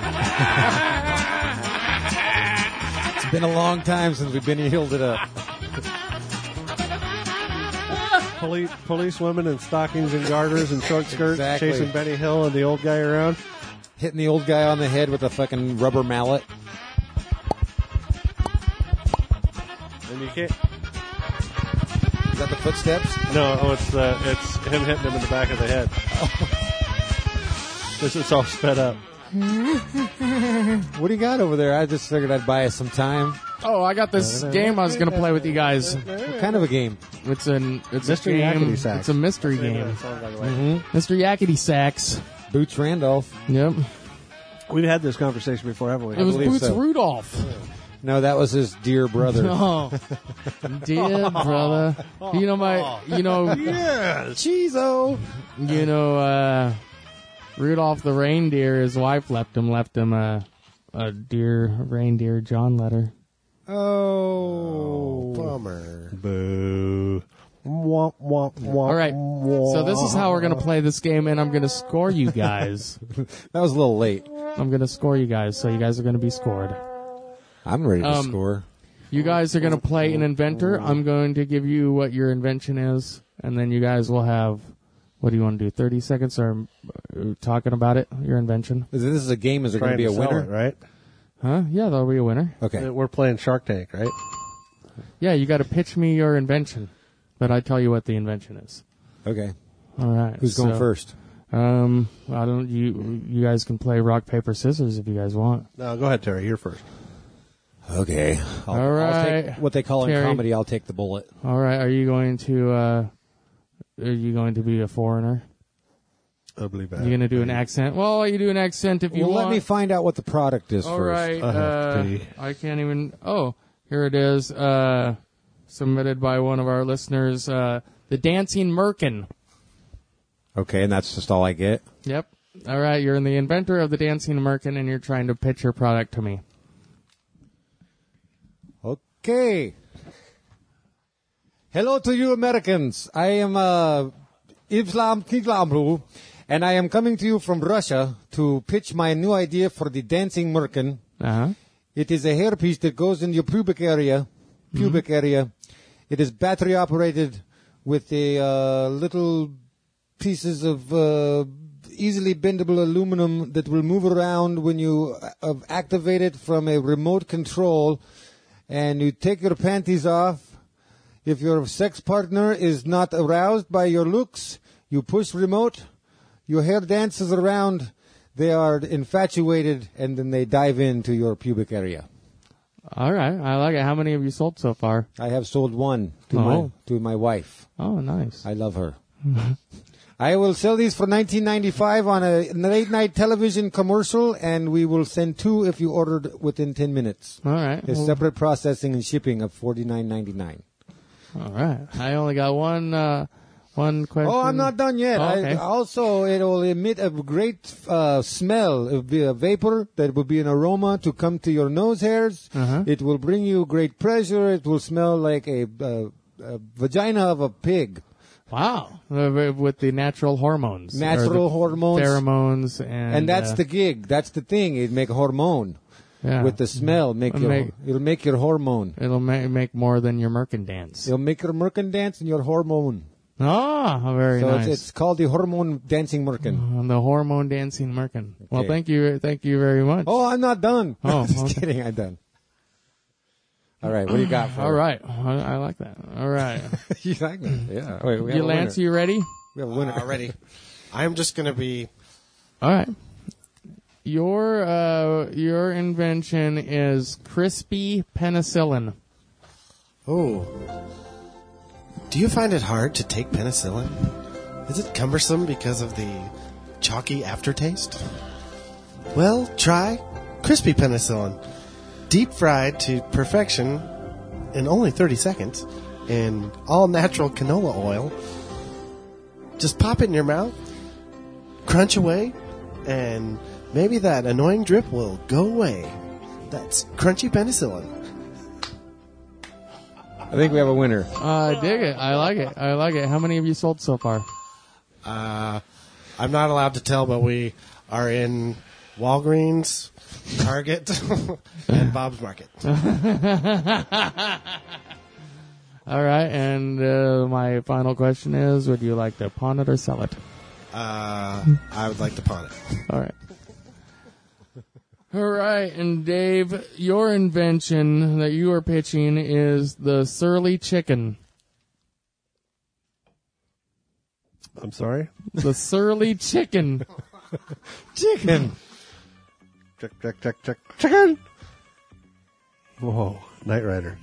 It's been a long time since we've been healed it up. Police, police women in stockings and garters and short skirts Exactly. chasing Benny Hill and the old guy around. Hitting the old guy on the head with a fucking rubber mallet. And you can't. Is that the footsteps? No, oh, it's uh, it's him hitting him in the back of the head. This is all sped up. What do you got over there? I just figured I'd buy us some time. Oh, I got this game I was going to play with you guys. What kind of a game? It's an it's Mister a game. Yakety Sax. It's a mystery game. Mm-hmm. Mister Yakety Sax. Boots Randolph. Yep. We've had this conversation before, haven't we? It was believe Boots so. Rudolph. No, that was his dear brother. Oh, dear brother. You know my. You know. Cheezo. You know. uh Rudolph the reindeer. His wife left him. Left him a a dear reindeer John letter. Oh. Bummer. Boo. Womp, womp, womp, All right. So this is how we're gonna play this game, and I'm gonna score you guys. That was a little late. I'm gonna score you guys, so you guys are gonna be scored. I'm ready to Um, score. You guys are going to play an inventor. I'm going to give you what your invention is, and then you guys will have, what do you want to do, thirty seconds or uh, talking about it, your invention? Is This is a game. Is there going to Trying be a to sell winner? it, right? Huh? Yeah, there'll be a winner. Okay. We're playing Shark Tank, right? Yeah, you got to pitch me your invention, but I tell you what the invention is. Okay. All right. Who's going so, first? Um, I don't. You you guys can play rock paper scissors if you guys want. No, go ahead, Terry. You're first. Okay. I'll, All I'll right. take what they call in Terry. comedy. I'll take the bullet. All right. Are you going to? uh Are you going to be a foreigner? I believe that. You're going to do an accent? Well, you do an accent if you Well, want. let me find out what the product is All first. right. I have Uh, to pee. I can't even. Oh, here it is. Uh, submitted by one of our listeners. Uh, the Dancing Merkin. Okay, and that's just all I get. Yep. All right. You're the inventor of the Dancing Merkin, and you're trying to pitch your product to me. Okay. Hello to you Americans. I am uh, Islam Kiglamlu, and I am coming to you from Russia to pitch my new idea for the dancing merkin. Uh huh. It is a hairpiece that goes in your pubic area. Pubic Mm-hmm. area. It is battery operated with a uh, little pieces of uh, easily bendable aluminum that will move around when you uh, activate it from a remote control. and you take your panties off. If your sex partner is not aroused by your looks, you push remote. Your hair dances around. They are infatuated, and then they dive into your pubic area. All right. I like it. How many have you sold so far? I have sold one to Oh. my to my wife. Oh, nice. I love her. I will sell these for nineteen ninety-five on a late night television commercial, and we will send two if you ordered within ten minutes. All right. It's Well, separate processing and shipping of forty-nine ninety-nine. all right. I only got one uh, one question. Oh, I'm not done yet. Oh, okay. I, also, it will emit a great uh, smell. It will be a vapor that will be an aroma to come to your nose hairs. Uh-huh. It will bring you great pleasure. It will smell like a, uh, a vagina of a pig. Wow. Uh, With the natural hormones. Or Natural the hormones. Pheromones. And, And that's uh, the gig. That's the thing. It make a hormone. yeah. With the smell, make It'll your, make- it'll make your hormone. It'll ma- make more than your Merkin dance. It'll make your merkin dance and your hormone. Ah, very so nice. it's, it's called the hormone dancing merkin. Uh, the hormone dancing Merkin. Well, Okay. thank you, thank you very much. Oh, I'm not done. Oh, just okay. kidding. I'm done. All right, what do you got for All right, I, I like that. All right, you like that? Yeah. Wait, we have you a Lance, winner. you ready? We have a winner. Uh, ready. I'm just going to be. All right. Your uh, your invention is crispy penicillin. Oh. Do you find it hard to take penicillin? Is it cumbersome because of the chalky aftertaste? Well, try crispy penicillin. Deep fried to perfection in only thirty seconds in all natural canola oil. Just pop it in your mouth, crunch away, and maybe that annoying drip will go away. That's crunchy penicillin. I think we have a winner. Uh, I dig it. I like it. I like it. How many have you sold so far? Uh, I'm not allowed to tell, but we are in Walgreens, Target, and Bob's Market. All right, and uh, my final question is: would you like to pawn it or sell it? Uh, I would like to pawn it. All right. All right, and Dave, your invention that you are pitching is the surly chicken. I'm sorry? The surly chicken. Chicken. Check, check, check, check, chicken! Whoa, Knight Rider.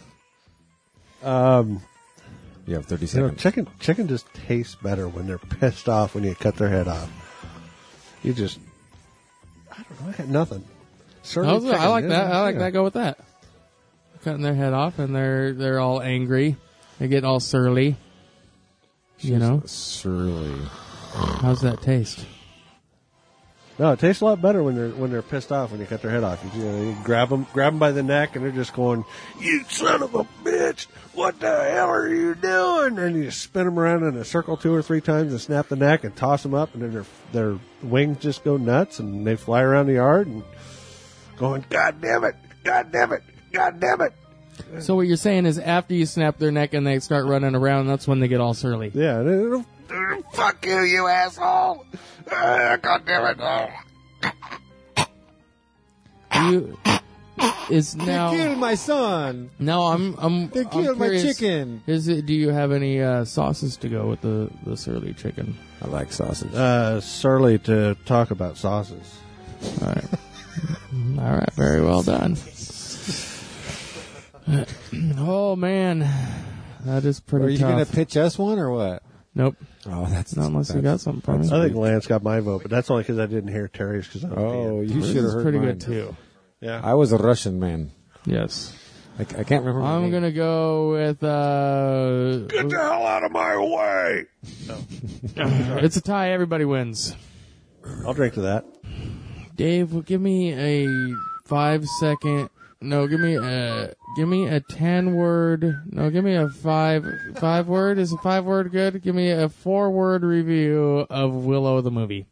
Um, You have thirty you know, seconds. chicken, chicken just tastes better when they're pissed off when you cut their head off. You just, I don't know, I got nothing. Surly I, was- I chicken, like yeah, that. I like yeah. that. Go with that. Cutting their head off, and they're they're all angry. They get all surly. You know, Surely. how's that taste? No, it tastes a lot better when they're when they're pissed off when you cut their head off. You, you, know, you grab them, grab them by the neck, and they're just going, "You son of a bitch! What the hell are you doing?" And you spin them around in a circle two or three times and snap the neck and toss them up, and then their their wings just go nuts and they fly around the yard and going, "God damn it! God damn it! God damn it!" So what you're saying is, after you snap their neck and they start running around, that's when they get all surly. Yeah, and it'll, fuck you, you asshole! Uh, God damn it! Oh. You is now. They killed my son. No, I'm. I'm. They I'm killed my curious. chicken. Is it? Do you have any uh, sauces to go with the the surly chicken? I like sausage. Uh, surly to talk about sauces. All right. All right. Very well done. Oh man, that is pretty Are you tough. going to pitch us one or what? Nope. Oh, that's Not unless you that's- got something for me. I think Lance got my vote, but that's only because I didn't hear Terry's. Because Oh, you This should have is heard pretty mine. good too. yeah. I was a Russian man. Yes. I, I can't remember. my I'm name. gonna go with. Uh, Get the hell out of my way! it's a tie. Everybody wins. I'll drink to that. Dave, give me a five second. No, give me a give me a ten word. No, give me a five five word. Is a five word good? Give me a four word review of Willow the movie.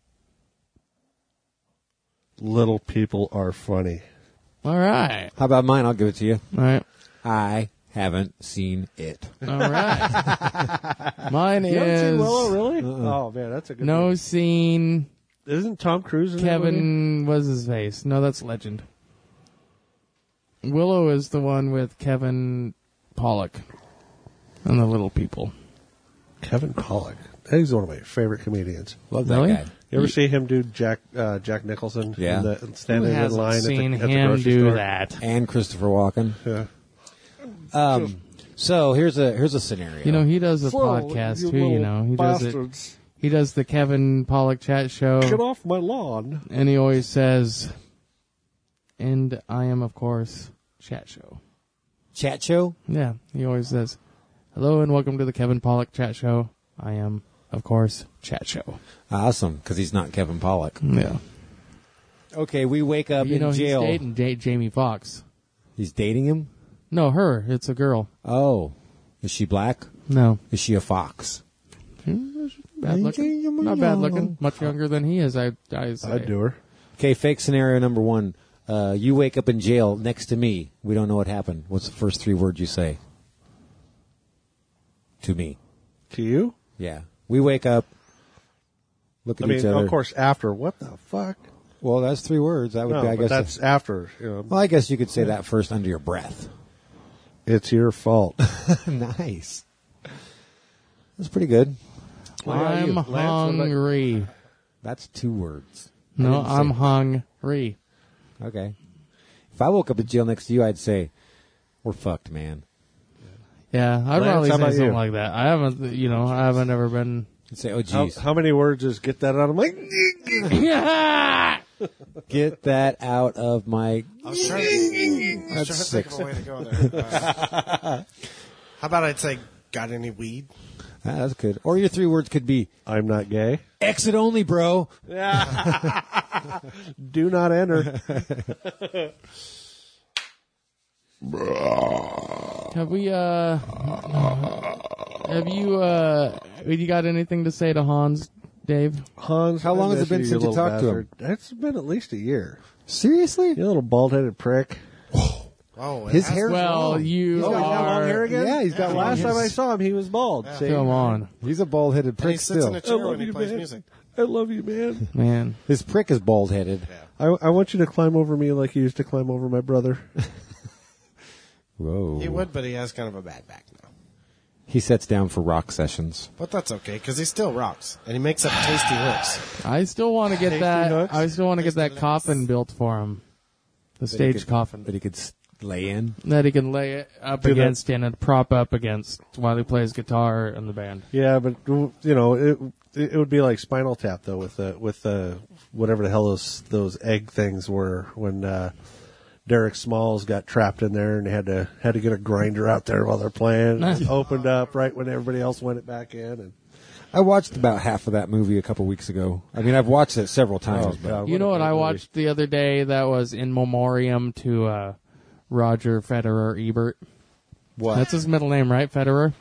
Little people are funny. All right, How about mine? I'll give it to you. all right, I haven't seen it. all right. Mine You haven't is seen Willow, really? Oh man, that's a good. no movie. scene. Isn't Tom Cruise in that movie? Kevin, what's his face? No, that's Legend. Willow is the one with Kevin Pollak and the Little People. Kevin Pollak. He's one of my favorite comedians. Love that Really? guy. You ever see him do Jack uh, Jack Nicholson? Yeah. In the, Who standing in hasn't line at the, seen at the him grocery do store? that? And Christopher Walken. Yeah. Um, so here's a here's a scenario. You know, he does a So, podcast you too. You little know, he does it. bastards, He does the Kevin Pollak chat show, Get off my lawn. and he always says, "And I am, of course, chat show." Chat show. Yeah, he always says, "Hello and welcome to the Kevin Pollak chat show. I am, of course, chat show." Awesome, because he's not Kevin Pollak. Yeah, Okay, we wake up you in know jail. he's dating da- Jamie Foxx. He's dating him. No, her. It's a girl. Oh, is she black? No, Is she a fox? bad looking. Not bad looking. Much younger than he is. I I say. I'd do her. Okay, fake scenario number one. Uh, you wake up in jail next to me. We don't know what happened. What's the first three words you say? To me. To you? Yeah. We wake up, look I at mean, each other. of course, after. What the fuck? Well, that's three words. That would No, be, I but guess. that's after. You know, well, I guess you could say that first under your breath. it's your fault. Nice. That's pretty good. What about I'm you? Lance, what about- hungry. That's two words. I No, didn't say- I'm hungry. Okay. If I woke up in jail next to you, I'd say, "We're fucked, man." Yeah, I'd Lance, probably how say about something you? like that. I haven't, you know, I haven't ever been. I'd say, "Oh, How, geez, how many words just get that out of my... Yeah. get that out of my." I was trying to, I was trying to think six. of a way to go there. Uh, how about I'd say, got any weed? Ah, that's good. Or your three words could be I'm not gay. exit only, bro. Do not enter. Have we? uh Have you? uh You got anything to say to Hans, Dave? Hans, How long I has it miss been you, since you little talked to him? bastard. It's been at least a year. Seriously? You little bald-headed prick. Oh, it His has- hair- Well, long. you Oh, he's got long hair are. again? Yeah, he's got Yeah, long Last hair. time I saw him, he was bald. See? Come on, He's a bald-headed And he prick sits still. in a I chair love when he you, plays man. music. I love you, man. man. His prick is bald-headed. I, I want you to climb over me like you used to climb over my brother. Whoa. He would, but he has kind of a bad back now. He sets down for rock sessions. But that's okay, because he still rocks. And he makes up tasty hooks. I still want to get Tasty that. hooks? I still want to get that Tasty coffin built for him. The That he stage could- coffin that he could s- lay in. that he can lay it up Do that. against and a prop up against while he plays guitar in the band. Yeah, but you know, it it would be like Spinal Tap though, with the with the whatever the hell those those egg things were when uh, Derek Smalls got trapped in there and had to had to get a grinder out there while they're playing. It opened up right when everybody else went it back in. And I watched about half of that movie a couple weeks ago. I mean, I've watched it several times. Oh, but God. You What know a what great I movie. watched the other day that was in memoriam to uh, Roger Federer Ebert? What? That's his middle name, right? Federer?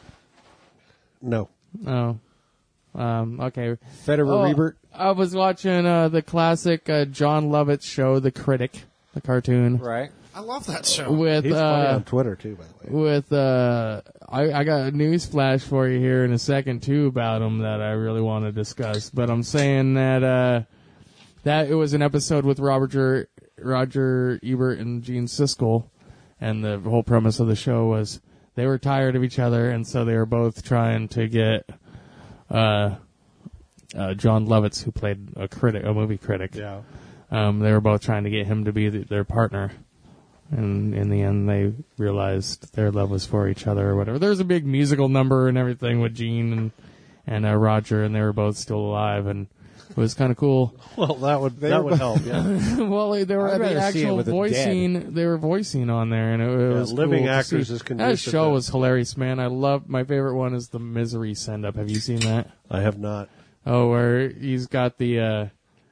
no, Oh. Um, okay. Federer Oh, Ebert? I was watching uh, the classic uh, John Lovitz show, The Critic, the cartoon, Right. I love that show. with he's funny uh, on Twitter too, by the way. with uh, I, I got a news flash for you here in a second too about him that I really want to discuss. But I'm saying that uh, that it was an episode with Roger Roger Ebert and Gene Siskel, and the whole premise of the show was they were tired of each other, and so they were both trying to get uh, uh, John Lovitz, who played a critic, a movie critic. Yeah, Um, they were both trying to get him to be th their partner. And in the end, they realized their love was for each other or whatever. There was a big musical number and everything with Gene and, and uh, Roger, and they were both still alive, and it was kind of cool. well, that would They that were would help. Yeah, Well, they were I'd at the rather see it actual with the voicing. They were voicing on there, and it, it Yeah, was living cool to actors see. is That conducive show to- was hilarious, man. I love. My favorite one is the Misery Send Up. Have you seen that? I have not. Oh, where he's got the uh,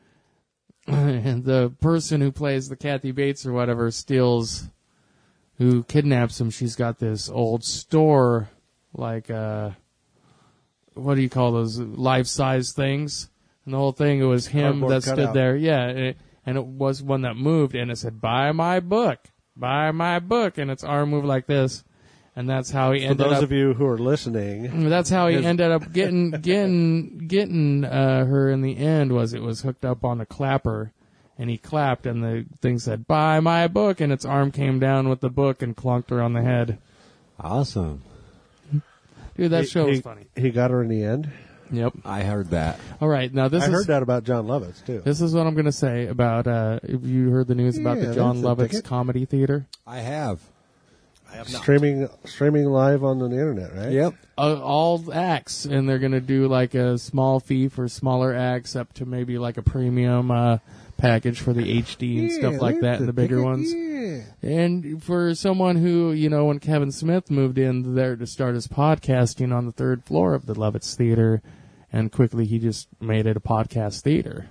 and the person who plays the Kathy Bates or whatever steals, who kidnaps him. She's got this old store, like uh, what do you call those life size things? And the whole thing, it was him Cardboard that stood cutout. there. Yeah, and it, and it was one that moved, and it said, "Buy my book, buy my book," and its arm moved like this, and that's how he For ended those up. of you who are listening, That's how he His- ended up getting getting getting uh, her in the end. Was it was hooked up on a clapper, and he clapped, and the thing said, "Buy my book," and its arm came down with the book and clunked her on the head. Awesome. Dude, that He- show he, was funny. He got her in the end. Yep. I heard that. All right, now this I is heard that about John Lovitz too. this is what I'm going to say about. Uh, if you heard the news about Yeah, the John that's a Lovitz ticket. Comedy Theater, I have. I have not. Streaming streaming live on the internet, right? Yep. uh, all acts, and they're going to do like a small fee for smaller acts, up to maybe like a premium uh, package for the H D and stuff like that, and the bigger ones. Yeah. And for someone who, you know, when Kevin Smith moved in there to start his podcasting on the third floor of the Lovitz Theater, and quickly he just made it a podcast theater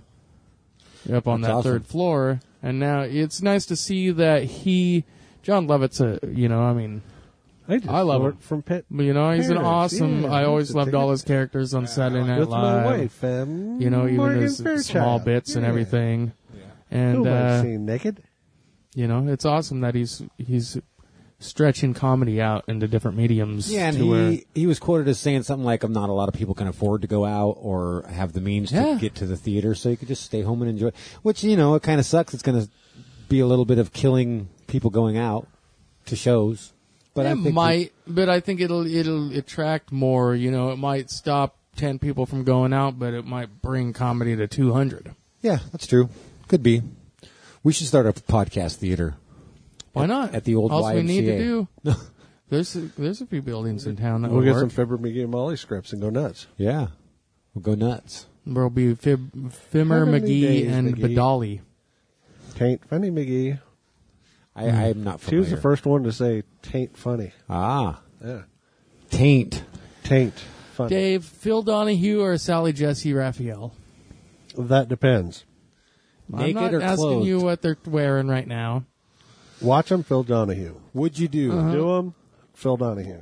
up on That's that awesome. third floor. And now it's nice to see that he, John Lovitz, uh, you know, I mean, I, just I love saw him. it from Pitt you know, he's an Parents, awesome. yeah, I always that's a loved all ticket. his characters on Saturday Night with Live. my wife, um, You know, even Morgan his Fairchild. small bits and Yeah. everything. Who And am I uh, seeing naked? you know, it's awesome that he's he's stretching comedy out into different mediums. Yeah, and to where, he, he was quoted as saying something like, not a lot of people can afford to go out or have the means Yeah. to get to the theater, so you could just stay home and enjoy. Which, you know, it kind of sucks. It's going to be a little bit of killing people going out to shows. But it I think might, but I think it'll it'll attract more. You know, it might stop ten people from going out, but it might bring comedy to two hundred. Yeah, that's true. Could be. We should start a podcast theater. Why At- not? at the old All we Y M C A. need to do. there's a, there's a few buildings in town that We'll will get work. some Fibber McGee and Molly scripts and go nuts. Yeah. We'll go nuts. There'll be Fib, Fimmer, How many McGee, days, and McGee? Badali. Taint funny McGee. I, I'm not She familiar. was the first one to say taint funny. Ah. Yeah. Taint. Taint funny. Dave, Phil Donahue, or Sally Jesse Raphael? That depends. Naked I'm not or asking clothed? you what they're wearing right now. Watch them, Phil Donahue. Would you do? Uh-huh. Do them, Phil Donahue.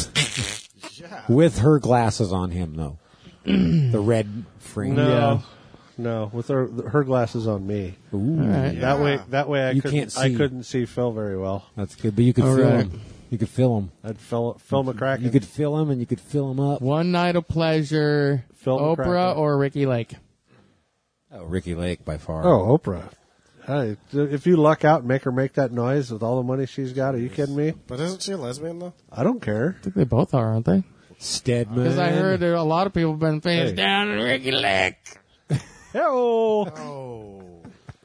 With her glasses on him, though. The red frame. No, Yeah. no, with her her glasses on me. Ooh. All right. That way, that way, I You couldn't, can't I see. couldn't see Phil very well. That's good, but you could All feel right. him. You could feel him. I'd Phil Phil McCracken. You could feel him, and you could fill him up. One Night of Pleasure, Phil Oprah, McCracken. or Ricky Lake? Oh, Ricky Lake by far. Oh, Oprah. Hey, if you luck out and make her make that noise with all the money she's got, are you kidding me? But isn't she a lesbian though? I don't care. I think they both are, aren't they? Stedman. Because I heard there a lot of people have been face Hey. down in Ricky Lake. Hello. Oh.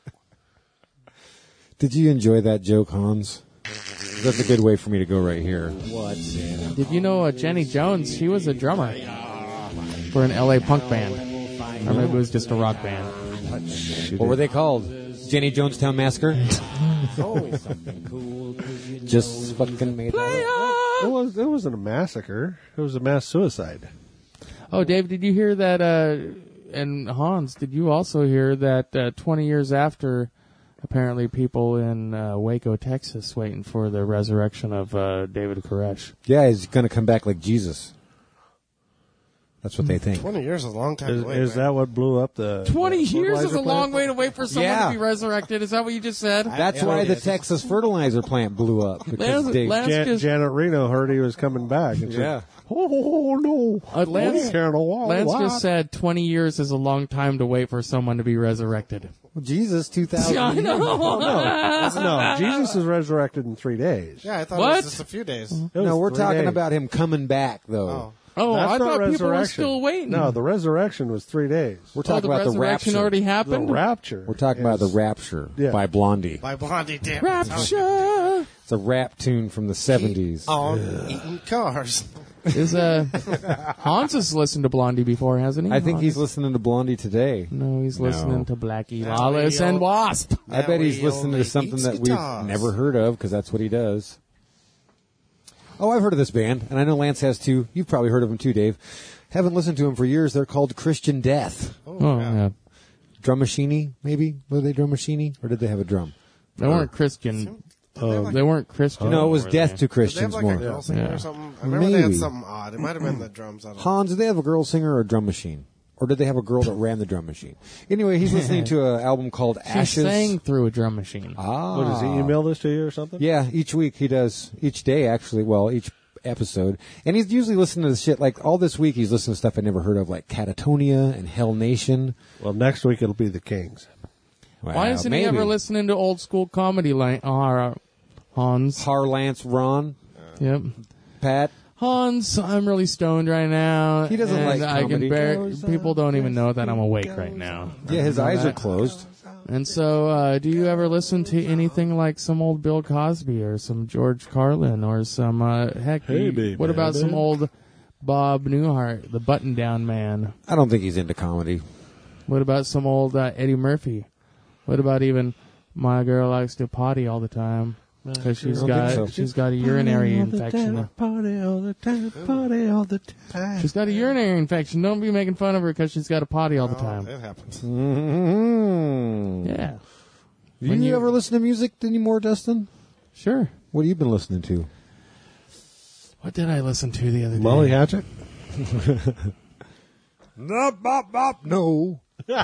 Did you enjoy that joke, Hans? That's a good way for me to go right here. What? Did you know uh, Jenny Jones? She was a drummer for an L A punk band, or maybe it was just a rock band. What were they called? Jenny Jonestown Massacre? Just fucking made that up. It was. It wasn't a massacre. It was a mass suicide. Oh, Dave, did you hear that? Uh, and Hans, did you also hear that? Uh, Twenty years after, apparently, people in uh, Waco, Texas, waiting for the resurrection of uh, David Koresh. Yeah, he's going to come back like Jesus. That's what they think. Twenty years is a long time Is, to wait. is man. that what blew up the? Twenty the years is a fertilizer long plant? way to wait for someone Yeah. to be resurrected. Is that what you just said? That's Yeah, why it the is. Texas fertilizer plant blew up. Because Lance- they, Lance- Jan- just- Janet Reno heard he was coming back. And Yeah. said, oh no! Uh, Lance- We can't allow Lance that." just said twenty years is a long time to wait for someone to be resurrected. Jesus, two thousand. I know. No, Jesus was resurrected in three days. Yeah, I thought it What? was just a few days. It was No, we're three talking days. about him coming back, though. Oh. Oh, That's I not thought people were resurrection. still waiting. No, the resurrection was three days. We're oh, talking the about the resurrection rapture. already The happened. rapture. We're talking about is- the rapture Yeah. by Blondie. By Blondie, damn it. Rapture It's a rap tune from the seventies. On eating cars. is uh Hans has listened to Blondie before, hasn't he? I think Hans? he's listening to Blondie today. No, he's No. listening to Blackie Now Lawless we and all- Wasp. I Now bet he's he listening only to something eats that we've guitars. never heard of, because that's what he does. Oh, I've heard of this band, and I know Lance has too. You've probably heard of them too, Dave. Haven't listened to them for years. They're called Christian Death. Oh yeah, Drum Machine, maybe? Were they Drum Machine, or did they have a drum? they weren't Christian. Uh, They weren't Christian. no, it was were Death they? to Did they have Christians like more. a girl singer Yeah. or something? I remember they had Maybe. something odd. It might have been the drums. I don't know. Hans, did they have a girl singer or a drum machine? Or did they have a girl that ran the drum machine? Anyway, he's listening to an album called She Ashes. sang through a drum machine. Ah. What, does he email this to you or something? Yeah, each week he does. Each day, actually. Well, each episode. And he's usually listening to shit like all this week he's listening to stuff I never heard of, like Catatonia and Hell Nation. Well, next week it'll be the Kings. Why isn't maybe. he ever listening to old school comedy like uh, Hans? Harlance, Ron, Yep. Pat. Hans, I'm really stoned right now. He doesn't and like I comedy. can bear, people don't even know that I'm awake right now. Yeah, his eyes are closed. And so, uh, do you ever listen to anything like some old Bill Cosby or some George Carlin or some, uh, heck, Hey, you- baby, what about baby. some old Bob Newhart, the button-down man? I don't think he's into comedy. What about some old uh, Eddie Murphy? What about even my girl likes to potty all the time because she's don't got think so. she's got a urinary infection. Party all the time, party all the time. She's got a urinary infection. Don't be making fun of her because she's got a potty all the time. It happens. Mm-hmm. Yeah, Do When you, you- ever listen to music anymore, Dustin? sure. What have you been listening to? What did I listen to the other day? Molly Hatchet? No, bop, bop, no.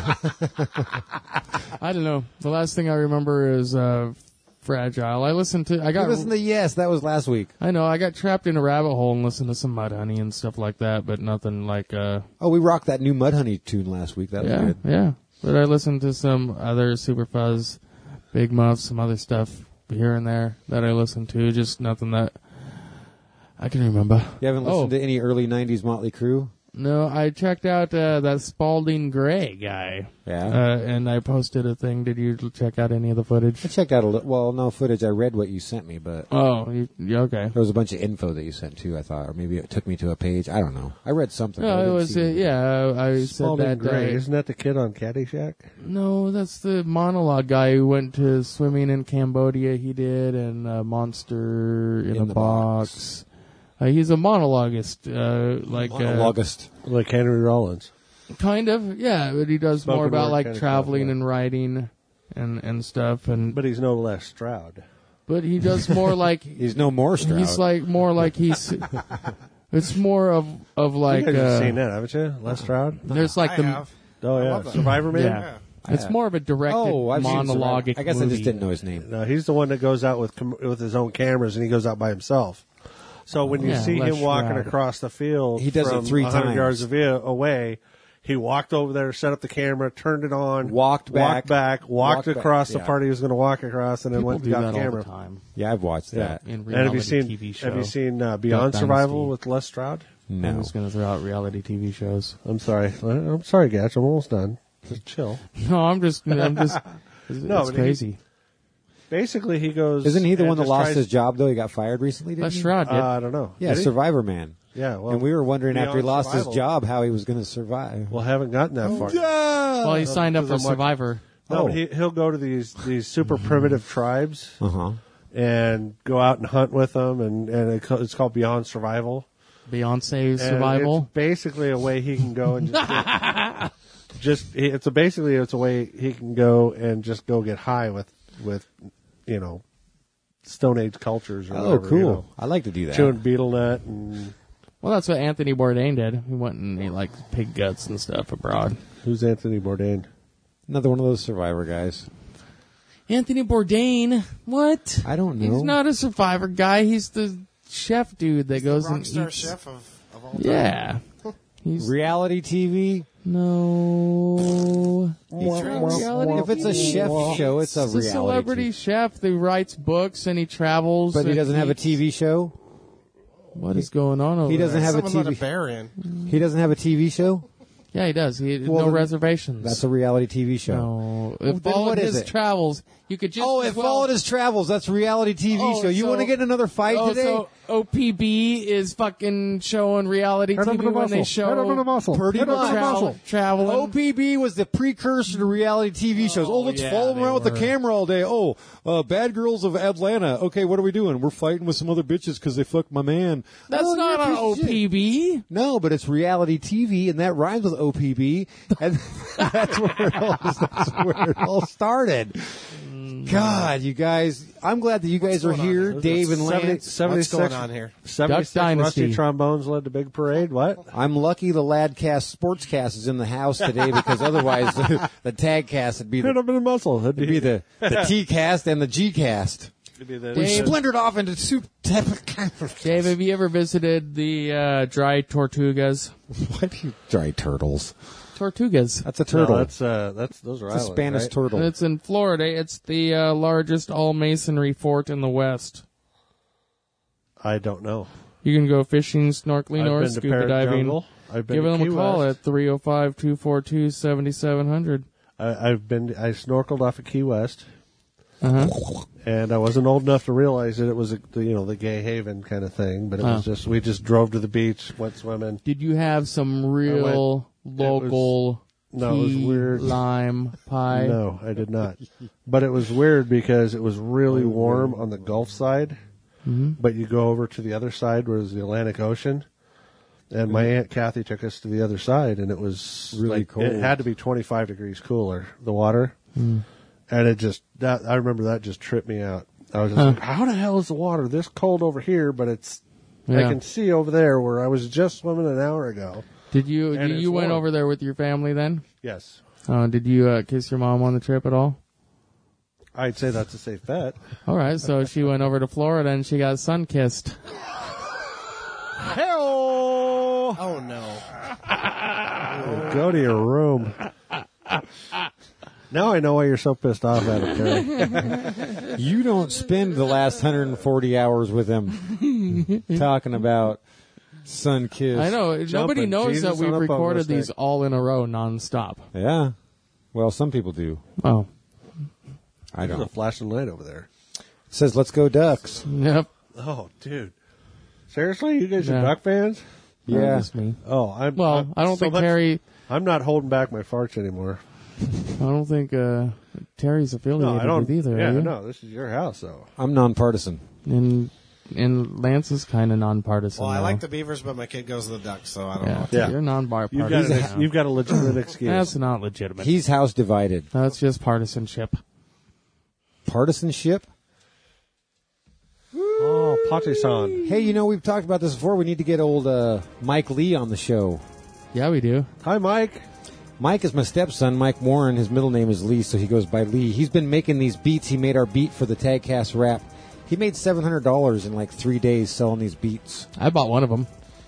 I don't know. The last thing I remember is uh, Fragile. I listened to. I You got. listened to Yes, that was last week. I know. I got trapped in a rabbit hole and listened to some Mudhoney and stuff like that, but nothing like. Uh, Oh, we rocked that new Mudhoney tune last week. That was yeah, good. yeah. But I listened to some other Super Fuzz, Big Muff, some other stuff here and there that I listened to. Just nothing that I can remember. You haven't listened Oh. to any early nineties Motley Crue? No, I checked out uh, that Spalding Gray guy. Yeah. Uh, and I posted a thing. Did you check out any of the footage? I checked out a little. Well, no footage. I read what you sent me, but Oh, you, yeah, okay. there was a bunch of info that you sent too, I thought. Or maybe it took me to a page. I don't know. I read something. but I No, it didn't was, see uh, it. yeah, I said Spalding that. Gray. Uh, Isn't that the kid on Caddyshack? no, that's the monologue guy who went to swimming in Cambodia, he did, and uh, Monster in, In a the Box. Box. Uh, he's a monologuist, uh, like, uh, Monologist. Like Henry Rollins. kind of, yeah, but he does Spoken more about, word like, kind of traveling stuff, yeah. and writing and, and stuff, and, But he's no less Stroud. but he does more like, He's no more Stroud. he's like, more like he's, it's more of, of like, you guys uh, have seen that, haven't you? Les Stroud? there's like I the, have. Oh, I yeah. love that. Survivor Man? yeah. It's more of a directed oh, I've seen monologic Survivor. I guess movie. I just didn't know his name. No, he's the one that goes out with com- with his own cameras, and he goes out by himself. So when you Yeah, see Les him walking Stroud. across the field, He does it from three one hundred times. yards avi- away, he walked over there, set up the camera, turned it on, Walked back. walked back, walked, Walked back, across the yeah. part he was going to walk across, and then People went do and got that the all camera. the time. Yeah, I've watched Yeah. that. In And have you reality seen T V show. Have you seen uh, Beyond Duck Survival Dynasty. with Les Stroud? I'm No. just going to throw out reality T V shows. I'm sorry. I'm sorry, Gatch. I'm almost done. Just chill. No, I'm just, I'm just, it's, No, it's but he- crazy. Basically, he goes. Isn't he the and one that just lost tries- his job, though? He got fired recently, didn't Les he? Stroud Uh, did. I don't know. Yeah, Did he? Survivor Man. Yeah. Well, and we were wondering after he Beyond lost Survival. his job how he was going to survive. Well, haven't gotten that far. yet. well, he signed up for because I'm watching- Survivor. No, Oh. but he, he'll go to these these super primitive tribes Uh huh. and go out and hunt with them, and and it, co- it's called Beyond Survival. Beyonce And Survival. It's basically a way he can go and just get, just it's a basically it's a way he can go and just go get high with with you know Stone Age cultures or Oh, whatever, cool. you know, I like to do that. chewing beetle nut and Well, that's what Anthony Bourdain did. He went and ate like pig guts and stuff abroad. who's Anthony Bourdain? Another one of those Survivor guys. Anthony Bourdain? What? I don't know. He's not a Survivor guy. He's the chef dude that goes and Rockstar eats. chef of, of all time. Yeah. He's Reality T V. no. Reality If it's a chef show, it's a He's a reality. celebrity T V. chef that writes books and he travels. But he and doesn't have a eats. T V show. What is going on over He doesn't there? have a Someone let T V. a bear in. He doesn't have a T V show. Yeah, he does. He Well, no then reservations. That's a reality T V show. no. Well, If then followed what is his it? travels, you could just. Oh, as it well- followed his travels. That's a reality T V Oh, show. You so- want to get in another fight Oh, today? so O P B is fucking showing reality Head T up V to the when they muscle. show Head up to the muscle. Pretty Head up to much. the travel, muscle. traveling. O P B was the precursor to reality T V shows. Oh, Oh, let's yeah, follow him they around with the were. camera all day. Oh, uh, Bad Girls of Atlanta. Okay, what are we doing? We're fighting with some other bitches because they fucked my man. That's Oh, not you're a on piece O of shit. P B. No, but it's reality T V, and that rhymes with O P B, and that's where it all, that's where it all started. God, you guys, I'm glad that you guys are going on here, here? Dave and seventy, Lance. seventy-six, What's going on here? seventy-six Duck rusty Dynasty. trombones led the big parade. What? I'm lucky the Ladcast Sportscast is in the house today because otherwise the, the Tag Cast would be Hit the, up in the muscle. It'd it'd be the, the T Cast and the G Cast. it'd be the- We Dave- splintered off into two separate Dave, have you ever visited the uh, dry tortugas? Why do you dry turtles? Tortugas. That's a turtle. No, that's uh, that's those are It's a islands, Spanish right? turtle. And it's in Florida. It's the uh, largest all-masonry fort in the West. I don't know. You can go fishing, snorkeling, I've or been to scuba Parrot diving. Jungle. I've been Give to them a Key call West. at three oh five, two four two, seven seven zero zero. I, I've been. I snorkeled off of Key West, Uh-huh. and I wasn't old enough to realize that it was a, the, you know, the gay haven kind of thing. But it was Oh. just we just drove to the beach, went swimming. Did you have some real local no, it was key weird. lime pie? No, I did not. But it was weird because it was really warm on the Gulf side, Mm-hmm. but you go over to the other side where is the Atlantic Ocean. And my Aunt Kathy took us to the other side, and it was Really like, cold. It had to be twenty-five degrees cooler, the water. Mm. And it just, that I remember that just tripped me out. I was just Huh. like, how the hell is the water this cold over here? But it's, I Yeah. can see over there where I was just swimming an hour ago. Did you And did it's you went warm. over there with your family then? Yes. Uh, did you uh, kiss your mom on the trip at all? I'd say that's a safe bet. All right, so she went over to Florida and she got sun kissed. Hell! Oh, no. Go to your room. Now I know why you're so pissed off at him, Terry. You don't spend the last one hundred forty hours with him talking about sun kiss. I know nobody Jumping knows Jesus that we've on a pogo recorded stick. these all in a row nonstop. Yeah. Well, some people do. Oh, I There's a don't. flashing light over there. It says, let's go Ducks. yep. Oh, dude. Seriously? You guys Yeah. are Duck fans? Yeah. That's me. Oh, I'm. Well, I'm I don't so think much- Terry. I'm not holding back my farts anymore. I don't think uh, Terry's No, affiliated I don't with either. Yeah, are you? no. This is your house, though. I'm nonpartisan. And and Lance is kind of nonpartisan. Well, I now. like the Beavers, but my kid goes to the Ducks, so I don't Yeah, know. Yeah. you're non-bipartisan. You've got, an ex- now. you've got a legitimate excuse. That's not legitimate. He's house divided. That's just partisanship. Partisanship? Oh, Pati-san. Hey, you know, we've talked about this before. We need to get old uh, Mike Lee on the show. Yeah, we do. Hi, Mike. Mike is my stepson, Mike Warren. His middle name is Lee, so he goes by Lee. He's been making these beats. He made our beat for the Tagcast rap. He made seven hundred dollars in like three days selling these beats. I bought one of them.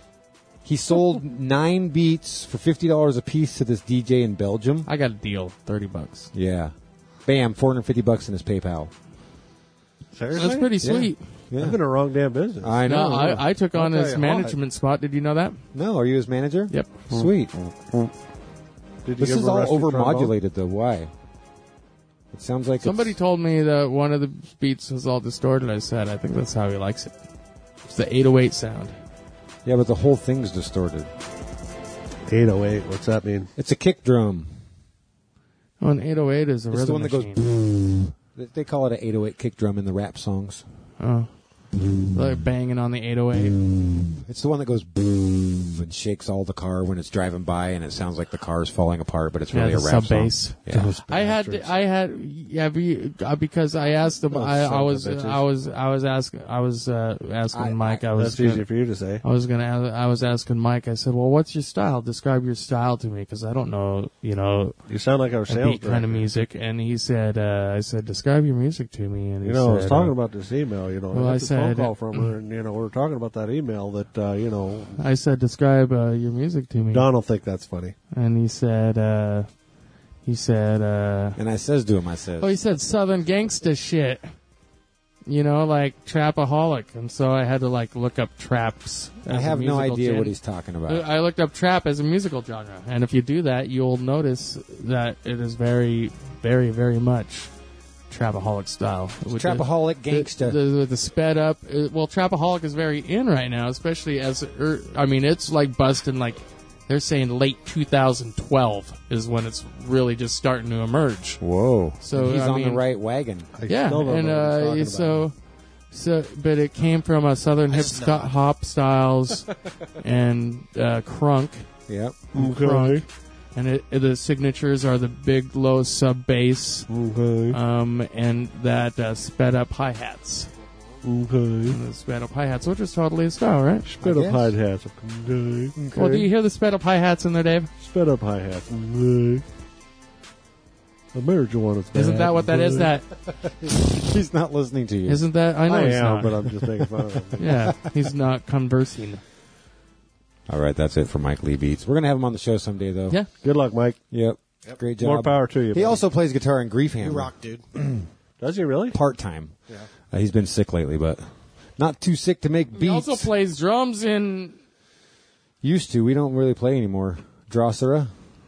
He sold nine beats for fifty dollars a piece to this D J in Belgium. I got a deal, thirty bucks. Yeah. Bam, four hundred fifty bucks in his PayPal. Seriously? That's pretty sweet. Yeah. I'm in a wrong damn business. I know. No, I, I took I'll on tell his you management spot. Did you know that? no, are you his manager? Yep. Sweet. Did you This give is him a all rusty trombone? overmodulated, though. Why? It sounds like Somebody it's, told me that one of the beats was all distorted. I said, I think that's how he likes it. It's the eight oh eight sound. Yeah, but the whole thing's distorted. eight oh eight. What's that mean? It's a kick drum. Oh, an eight oh eight is a It's the rhythm one that goes machine. boom. They- They call it an eight oh eight kick drum in the rap songs. Oh. Like banging on the eight oh eight. It's the one that goes boom and shakes all the car when it's driving by, and it sounds like the car is falling apart, but it's Yeah, really the a rap sub song. bass. Yeah. I had, I had, yeah, be- uh, because I asked him. I, son I of was, bitches. I was, I was asking, I was uh, asking I- Mike. I was, That's gonna, easy for you to say. I was gonna, I was asking Mike. I said, "Well, what's your style? Describe your style to me, because I don't know, you know, You sound like our a sales beat kind of director. music." And he said, uh, "I said, describe your music to me." And he You know, I was said, talking uh, about this email. You know, well, I I got this phone said- call from her, and you know, we were talking about that email that uh, you know, I said, describe uh, your music to me. Don will think that's funny. And he said, uh, he said, uh, And I says to him, I says, oh, he said Southern gangsta shit. You know, like trapaholic. And so I had to like look up traps. I as a have no musical idea gen- what he's talking about. I looked up trap as a musical genre. And if you do that, you'll notice that it is very, very, very much trapaholic style. With the- Trapaholic gangsta. The, the, the sped up. uh, Well, trapaholic is very in right now, especially as, er, I mean, it's like busting like, they're saying late two thousand twelve is when it's really just starting to emerge. Whoa. So, he's I on the mean- right wagon. I Yeah, still don't and know what he's uh, talking so, so, but it came from a southern hip snap. sco- hop styles and uh, crunk, Yep. about. crunk, and it, the signatures are the big low sub bass, Okay. um, and that uh, sped up hi hats. Okay. And the sped up hi hats, which is totally a style, right? Sped I up guess. hi hats. Okay. Well, do you hear the sped up hi hats in there, Dave? Sped up hi hats. Okay. The marijuana's bad. Isn't that what that is? That He's not listening to you. isn't that? I know I he's am, not. but I'm just making fun of him. Yeah, he's not conversing. All right, that's it for Mike Lee Beats. We're going to have him on the show someday, though. Yeah. Good luck, Mike. Yep. Great job. More power to you. He buddy. also plays guitar in Grief You Hammer. rock, dude. Does he really? Part-time. Yeah. Uh, he's been sick lately, but not too sick to make beats. He also plays drums in. Used to. We don't really play anymore. Drosera.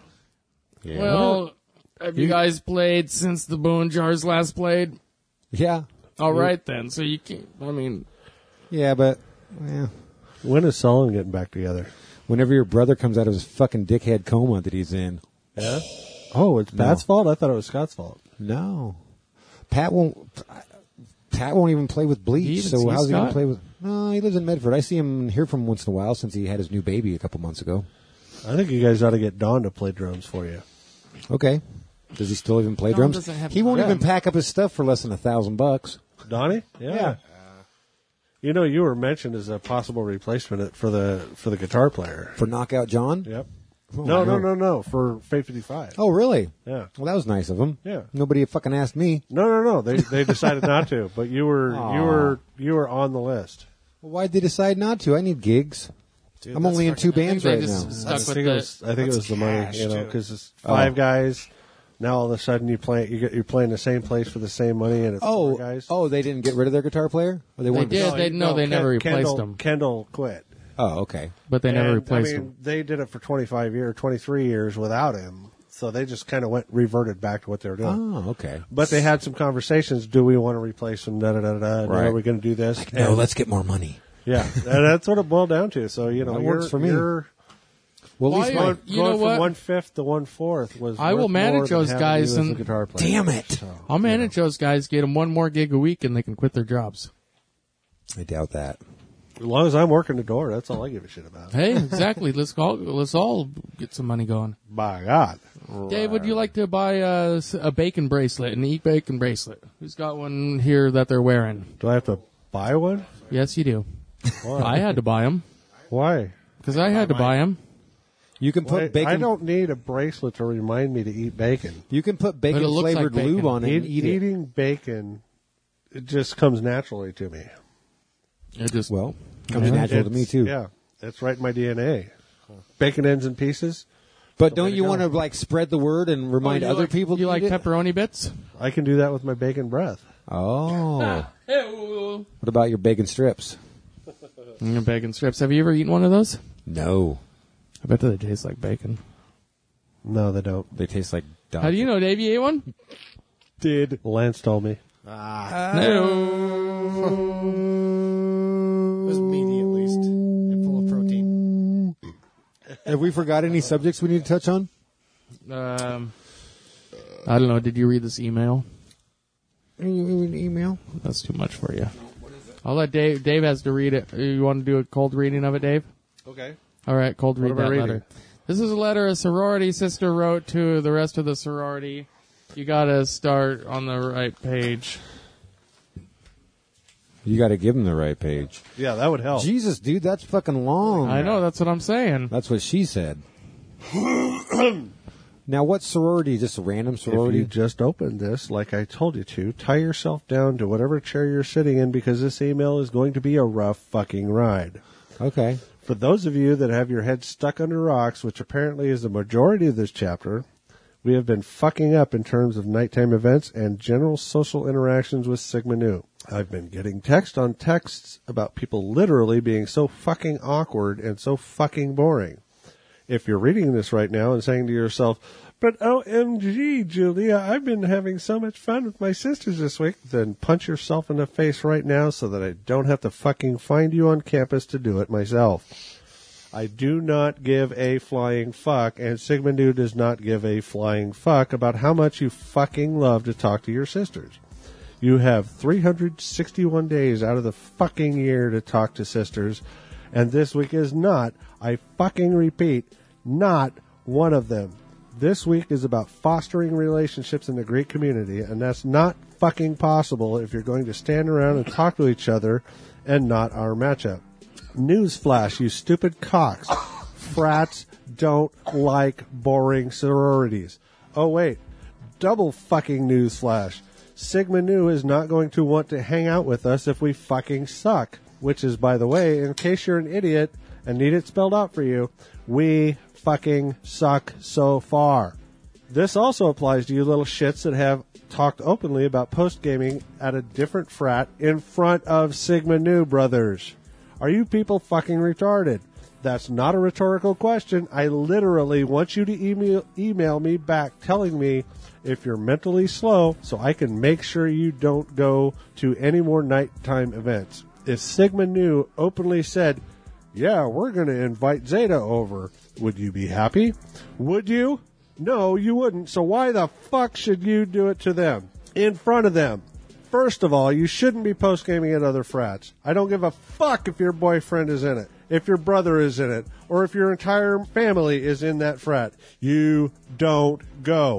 Yeah. Well, have you You- guys played since the Bone Jars last played? Yeah. All right then. So you can't. I mean, Yeah, but yeah. When is Sullen getting back together? Whenever your brother comes out of his fucking dickhead coma that he's in. Yeah. Oh, it's Pat's fault? I thought it was Scott's fault. No. Pat won't. Pat won't even play with He bleach. even So sees how's he going to Scott? play with? No, he lives in Medford. I see him and hear from him once in a while since he had his new baby a couple months ago. I think you guys ought to get Don to play drums for you. Okay. Does he still even play Don drums? doesn't have He won't time. even pack up his stuff for less than a thousand bucks. Donnie? Yeah. You know, you were mentioned as a possible replacement for the for the guitar player. For Knockout John? Yep. Oh, no, no, no. no, no. For Fate fifty-five. Oh, really? Yeah. Well, that was nice of him. Yeah. Nobody fucking asked me. No, no, no. They they decided not to, but you were Aw. you were you were on the list. Well, why'd they decide not to? I need gigs. Dude, I'm that's only in fucking- two bands they right just now. stuck I with think it the. was I think it that's was the money, cash, you know, too. because it's five Oh. guys. Now all of a sudden you play you get you're playing the same place for the same money and it's Oh, four guys. oh, they didn't get rid of their guitar player? Or they, They wanted to- did. they- no, they never replaced Kendall, him. Kendall quit. Oh, okay. But they never And, replaced I him. mean, they did it for twenty-five years, twenty-three years without him. So they just kind of went reverted back to what they were doing. Oh, okay. But they had some conversations. Do we want to replace him? Da da da da. Right. Are we going to do this? No, And- let's get more money. yeah, and that's what it boiled down to. So you know, That you're, works for me. You're Well, at Why- least Well, my, going, you going know from what? one fifth to one fourth was. I will worth manage more than those having guys you as and- a guitar player. damn it. So, I'll manage those guys, get them one more gig a week, and they can quit their jobs. I doubt that. as long as I'm working the door, that's all I give a shit about. Hey, exactly. let's all let's all get some money going. By God, Dave, would you like to buy a, a bacon bracelet, an eat bacon bracelet? Who's got one here that they're wearing? do I have to buy one? Yes, you do. Why? I had to buy them Why? because I had to buy them. You can put Why- bacon. I don't need a bracelet to remind me to eat bacon. You can put But it bacon looks flavored like bacon. lube on it Eat, and eat it. eating bacon, it just comes naturally to me. It just Well, comes natural to me It's- too. Yeah, it's right in my D N A. Bacon ends in pieces. But way don't to you go. want to like spread the word and remind Oh, you other like, people? You to like eat it? pepperoni bits? I can do that with my bacon breath. Oh. Ew. What about your bacon strips? Mm, bacon strips. Have you ever eaten one of those? No, I bet they taste like bacon. No, they don't. they taste like. Dog. How do you know, Dave? You ate one? Did Lance told me? No. It was meaty at least, and full of protein. Have we forgot any subjects we need to touch on? Um, I don't know. Did you read this email? An email. That's too much for you. I'll let Dave. Dave has to read it. You want to do a cold reading of it, Dave? Okay. All right, cold read am I that reading? letter. This is a letter a sorority sister wrote to the rest of the sorority. You got to start on the right page. You got to give them the right page. Yeah, that would help. Jesus, dude, that's fucking long. I know. That's what I'm saying. That's what she said. Now, what sorority? Just a random If sorority? you just opened this, like I told you to, tie yourself down to whatever chair you're sitting in because this email is going to be a rough fucking ride. Okay. For those of you that have your head stuck under rocks, which apparently is the majority of this chapter, we have been fucking up in terms of nighttime events and general social interactions with Sigma Nu. I've been getting text on texts about people literally being so fucking awkward and so fucking boring. If you're reading this right now and saying to yourself, but O M G, Julia, I've been having so much fun with my sisters this week, then punch yourself in the face right now so that I don't have to fucking find you on campus to do it myself. I do not give a flying fuck, and Sigma Nu does not give a flying fuck about how much you fucking love to talk to your sisters. You have three hundred sixty-one days out of the fucking year to talk to sisters, and this week is not, I fucking repeat, not one of them. This week is about fostering relationships in the Greek community, and that's not fucking possible if you're going to stand around and talk to each other and not our matchup. Newsflash, you stupid cocks. Frats don't like boring sororities. Oh, wait. Double fucking newsflash. Sigma Nu is not going to want to hang out with us if we fucking suck. Which is, by the way, in case you're an idiot and need it spelled out for you, we fucking suck so far. This also applies to you little shits that have talked openly about post-gaming at a different frat in front of Sigma Nu brothers. Are you people fucking retarded? That's not a rhetorical question. I literally want you to email, email me back telling me if you're mentally slow so I can make sure you don't go to any more nighttime events. If Sigma Nu openly said, yeah, we're going to invite Zeta over, would you be happy? Would you? No, you wouldn't. So why the fuck should you do it to them? In front of them. First of all, you shouldn't be post-gaming at other frats. I don't give a fuck if your boyfriend is in it, if your brother is in it, or if your entire family is in that frat. You don't go.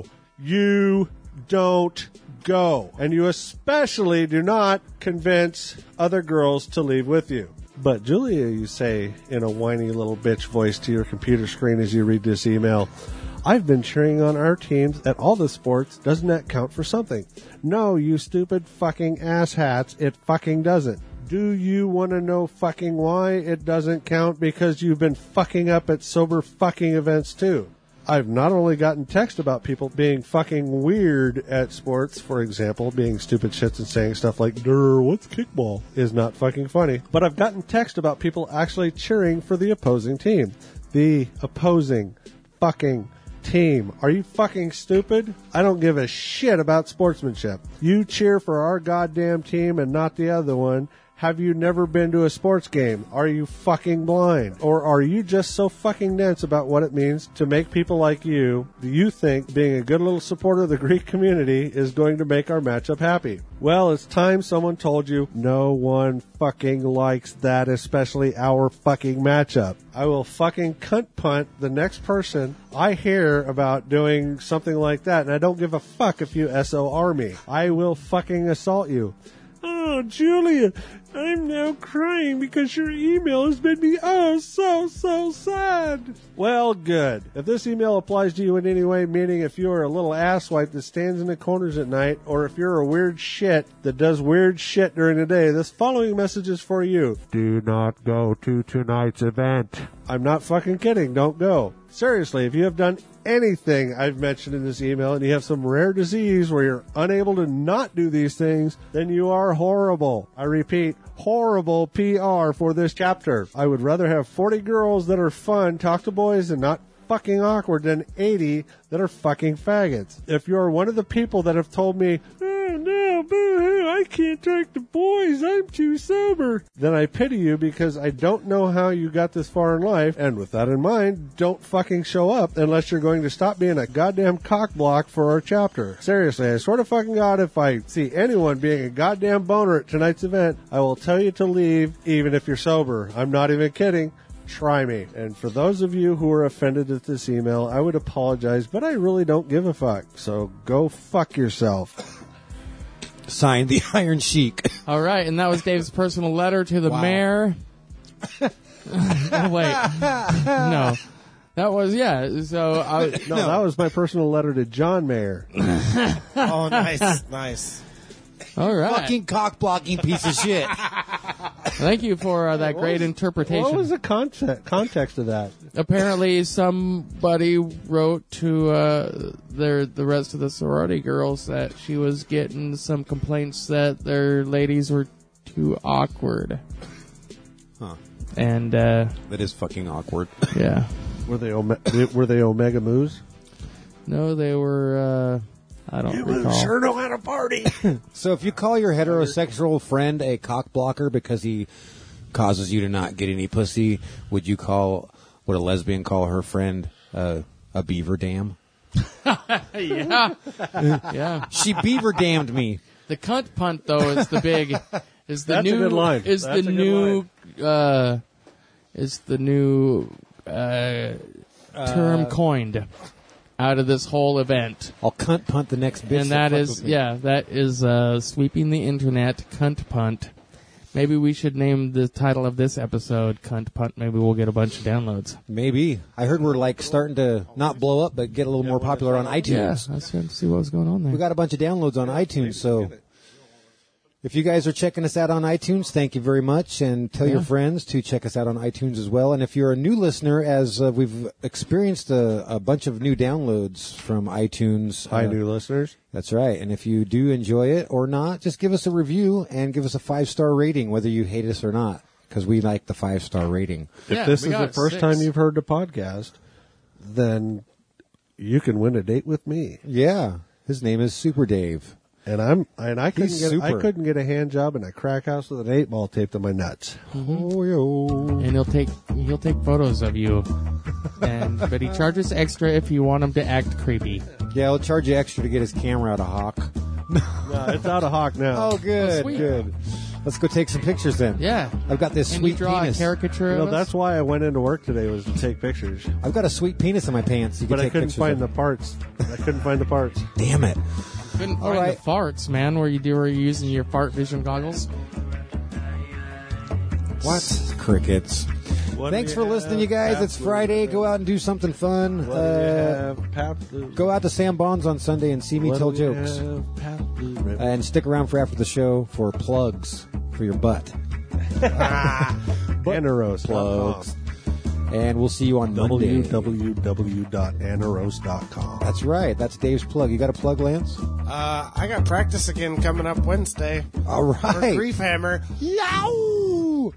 You don't go. And you especially do not convince other girls to leave with you. But Julia, you say in a whiny little bitch voice to your computer screen as you read this email, I've been cheering on our teams at all the sports. Doesn't that count for something? No, you stupid fucking asshats, it fucking doesn't. Do you want to know fucking why it doesn't count? Because you've been fucking up at sober fucking events too. I've not only gotten text about people being fucking weird at sports, for example, being stupid shits and saying stuff like, durr, what's kickball? Is not fucking funny. But I've gotten text about people actually cheering for the opposing team. The opposing fucking team. Are you fucking stupid? I don't give a shit about sportsmanship. You cheer for our goddamn team and not the other one. Have you never been to a sports game? Are you fucking blind? Or are you just so fucking dense about what it means to make people like you, do you think being a good little supporter of the Greek community is going to make our matchup happy? Well, it's time someone told you no one fucking likes that, especially our fucking matchup. I will fucking cunt punt the next person I hear about doing something like that, and I don't give a fuck if you S O R me. I will fucking assault you. Oh, Julia, I'm now crying because your email has made me oh so, so sad. Well, good. If this email applies to you in any way, meaning if you are a little asswipe that stands in the corners at night, or if you're a weird shit that does weird shit during the day, this following message is for you. Do not go to tonight's event. I'm not fucking kidding. Don't go. Seriously, if you have done anything I've mentioned in this email and you have some rare disease where you're unable to not do these things, then you are horrible. I repeat, horrible P R for this chapter. I would rather have forty girls that are fun, talk to boys, and not fucking awkward than eighty that are fucking faggots. If you're one of the people that have told me, oh no, boo-hoo, I can't talk to boys, I'm too sober, then I pity you because I don't know how you got this far in life, and with that in mind, don't fucking show up unless you're going to stop being a goddamn cockblock for our chapter. Seriously, I swear to fucking God, if I see anyone being a goddamn boner at tonight's event, I will tell you to leave even if you're sober. I'm not even kidding. Try me. And for those of you who are offended at this email, I would apologize, but I really don't give a fuck. So go fuck yourself. Signed, the Iron Sheik. All right, and that was Dave's personal letter to the Wow. mayor. Oh, wait. No. That was, yeah, so... I, No, that was my personal letter to John Mayer. Oh, nice, nice. all right. Fucking cock blocking piece of shit. Thank you for uh, that What great was- interpretation. What was the context, context of that? Apparently, somebody wrote to uh, their the rest of the sorority girls that she was getting some complaints that their ladies were too awkward. Huh. And, uh, That is fucking awkward. yeah. Were they ome- were they Omega Moos? No, they were, uh, I don't recall. know how to party. So if you call your heterosexual friend a cock blocker because he causes you to not get any pussy, would you call, would a lesbian call her friend uh, a beaver dam? yeah. yeah. She beaver damned me. The cunt punt, though, is the big, is the That's a new, good line. is That's the a good new, uh, is the new, uh, term coined out of this whole event. I'll cunt punt the next bitch. And that fucks is, with me. yeah, that is uh, sweeping the internet, cunt punt. Maybe we should name the title of this episode Cunt Punt. Maybe we'll get a bunch of downloads. Maybe. I heard we're like starting to not blow up, but get a little more popular on Yeah, iTunes. I was trying to see what was going on there. We got a bunch of downloads on iTunes, so If you guys are checking us out on iTunes, thank you very much, and tell Yeah. your friends to check us out on iTunes as well. And if you're a new listener, as uh, we've experienced a, a bunch of new downloads from iTunes. Hi, uh, new listeners. That's right. And if you do enjoy it or not, just give us a review and give us a five-star rating, whether you hate us or not, because we like the five-star rating. Yeah, If this we is the got first six. time you've heard the podcast, then you can win a date with me. Yeah. His name is Super Dave. And I'm and I couldn't He's get I super. couldn't get a hand job in a crack house with an eight ball taped to my nuts. Oh, yo. And he'll take he'll take photos of you. And but he charges extra if you want him to act creepy. Yeah, I'll charge you extra to get his camera out of Hawk. No, it's out of Hawk now. Oh, good, Oh, sweet. good. Let's go take some pictures then. Yeah. I've got this And you sweet draw penis. a caricature You know, of us? that's why I went into work today was to take pictures. I've got a sweet penis in my pants. You But can I take couldn't pictures find of the it. parts. I couldn't find the parts. Damn it. Couldn't All find right. the farts, man, where you do where you're using your fart vision goggles. What? Crickets. What Thanks do for you listening, have? you guys. It's Pat Friday. Blue? Go out and do something fun. What do you Uh, have? Pat Blue? go out to Sam Bonds on Sunday and see me What tell do you jokes. have? Pat Blue Ribbon. And stick around for after the show for plugs for your butt. Anaros Plugs. And we'll see you on Monday. w w w dot anaros dot com. That's right. That's Dave's plug. You got a plug, Lance? Uh, I got practice again coming up Wednesday. All For right. Grief Hammer. Yow!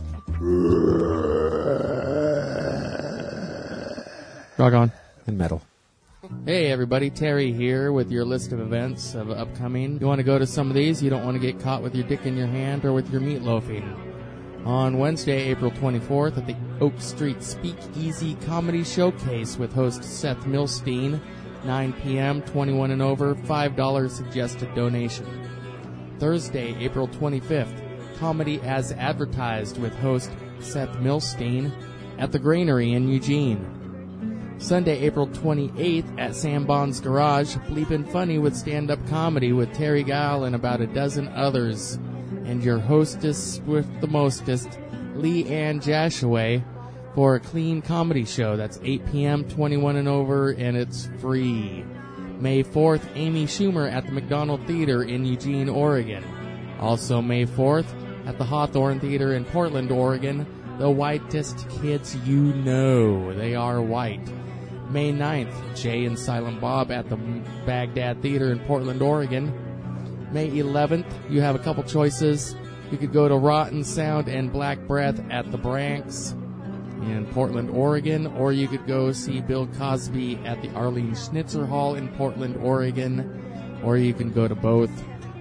Doggone. And metal. Hey everybody, Terry here with your list of events of upcoming. You want to go to some of these? You don't want to get caught with your dick in your hand or with your meatloafing. On Wednesday, April twenty-fourth at the Oak Street Speakeasy Comedy Showcase with host Seth Milstein, nine p.m., twenty-one and over, five dollars suggested donation. Thursday, April twenty-fifth, Comedy as Advertised with host Seth Milstein at the Granary in Eugene. Sunday, April twenty-eighth at Sam Bond's Garage, Bleepin' Funny with stand-up comedy with Terry Gile and about a dozen others. And your hostess with the mostest, Lee Ann Jashaway, for a clean comedy show. That's eight p.m., twenty-one and over, and it's free. May fourth, Amy Schumer at the McDonald Theater in Eugene, Oregon. Also May fourth, at the Hawthorne Theater in Portland, Oregon, the whitest kids you know. They are white. May ninth, Jay and Silent Bob at the Baghdad Theater in Portland, Oregon. May eleventh, you have a couple choices. You could go to Rotten Sound and Black Breath at the Branks in Portland, Oregon, or you could go see Bill Cosby at the Arlene Schnitzer Hall in Portland, Oregon, or you can go to both.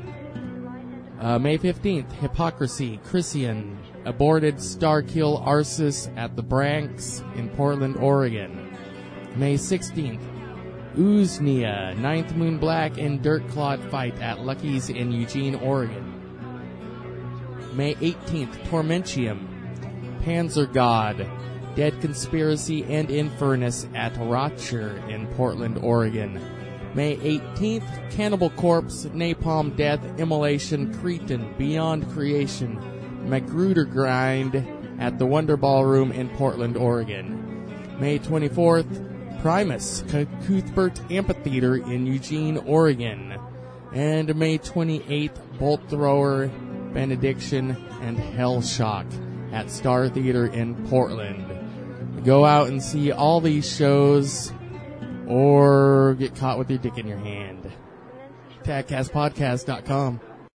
Uh, May fifteenth, Hypocrisy, Christian, Aborted Starkill Arsis at the Branks in Portland, Oregon. May sixteenth, Uznia, Ninth Moon Black and Dirt Clod Fight at Lucky's in Eugene, Oregon. May eighteenth, Tormentium, Panzer God, Dead Conspiracy and Infernus at Rocher in Portland, Oregon. May eighteenth, Cannibal Corpse, Napalm Death, Immolation, Cretan, Beyond Creation, Magruder Grind at the Wonder Ballroom in Portland, Oregon. May twenty-fourth, Primus, Cuthbert Amphitheater in Eugene, Oregon. And May twenty-eighth, Bolt Thrower, Benediction, and Hellshock at Star Theater in Portland. Go out and see all these shows or get caught with your dick in your hand. tag cast podcast dot com.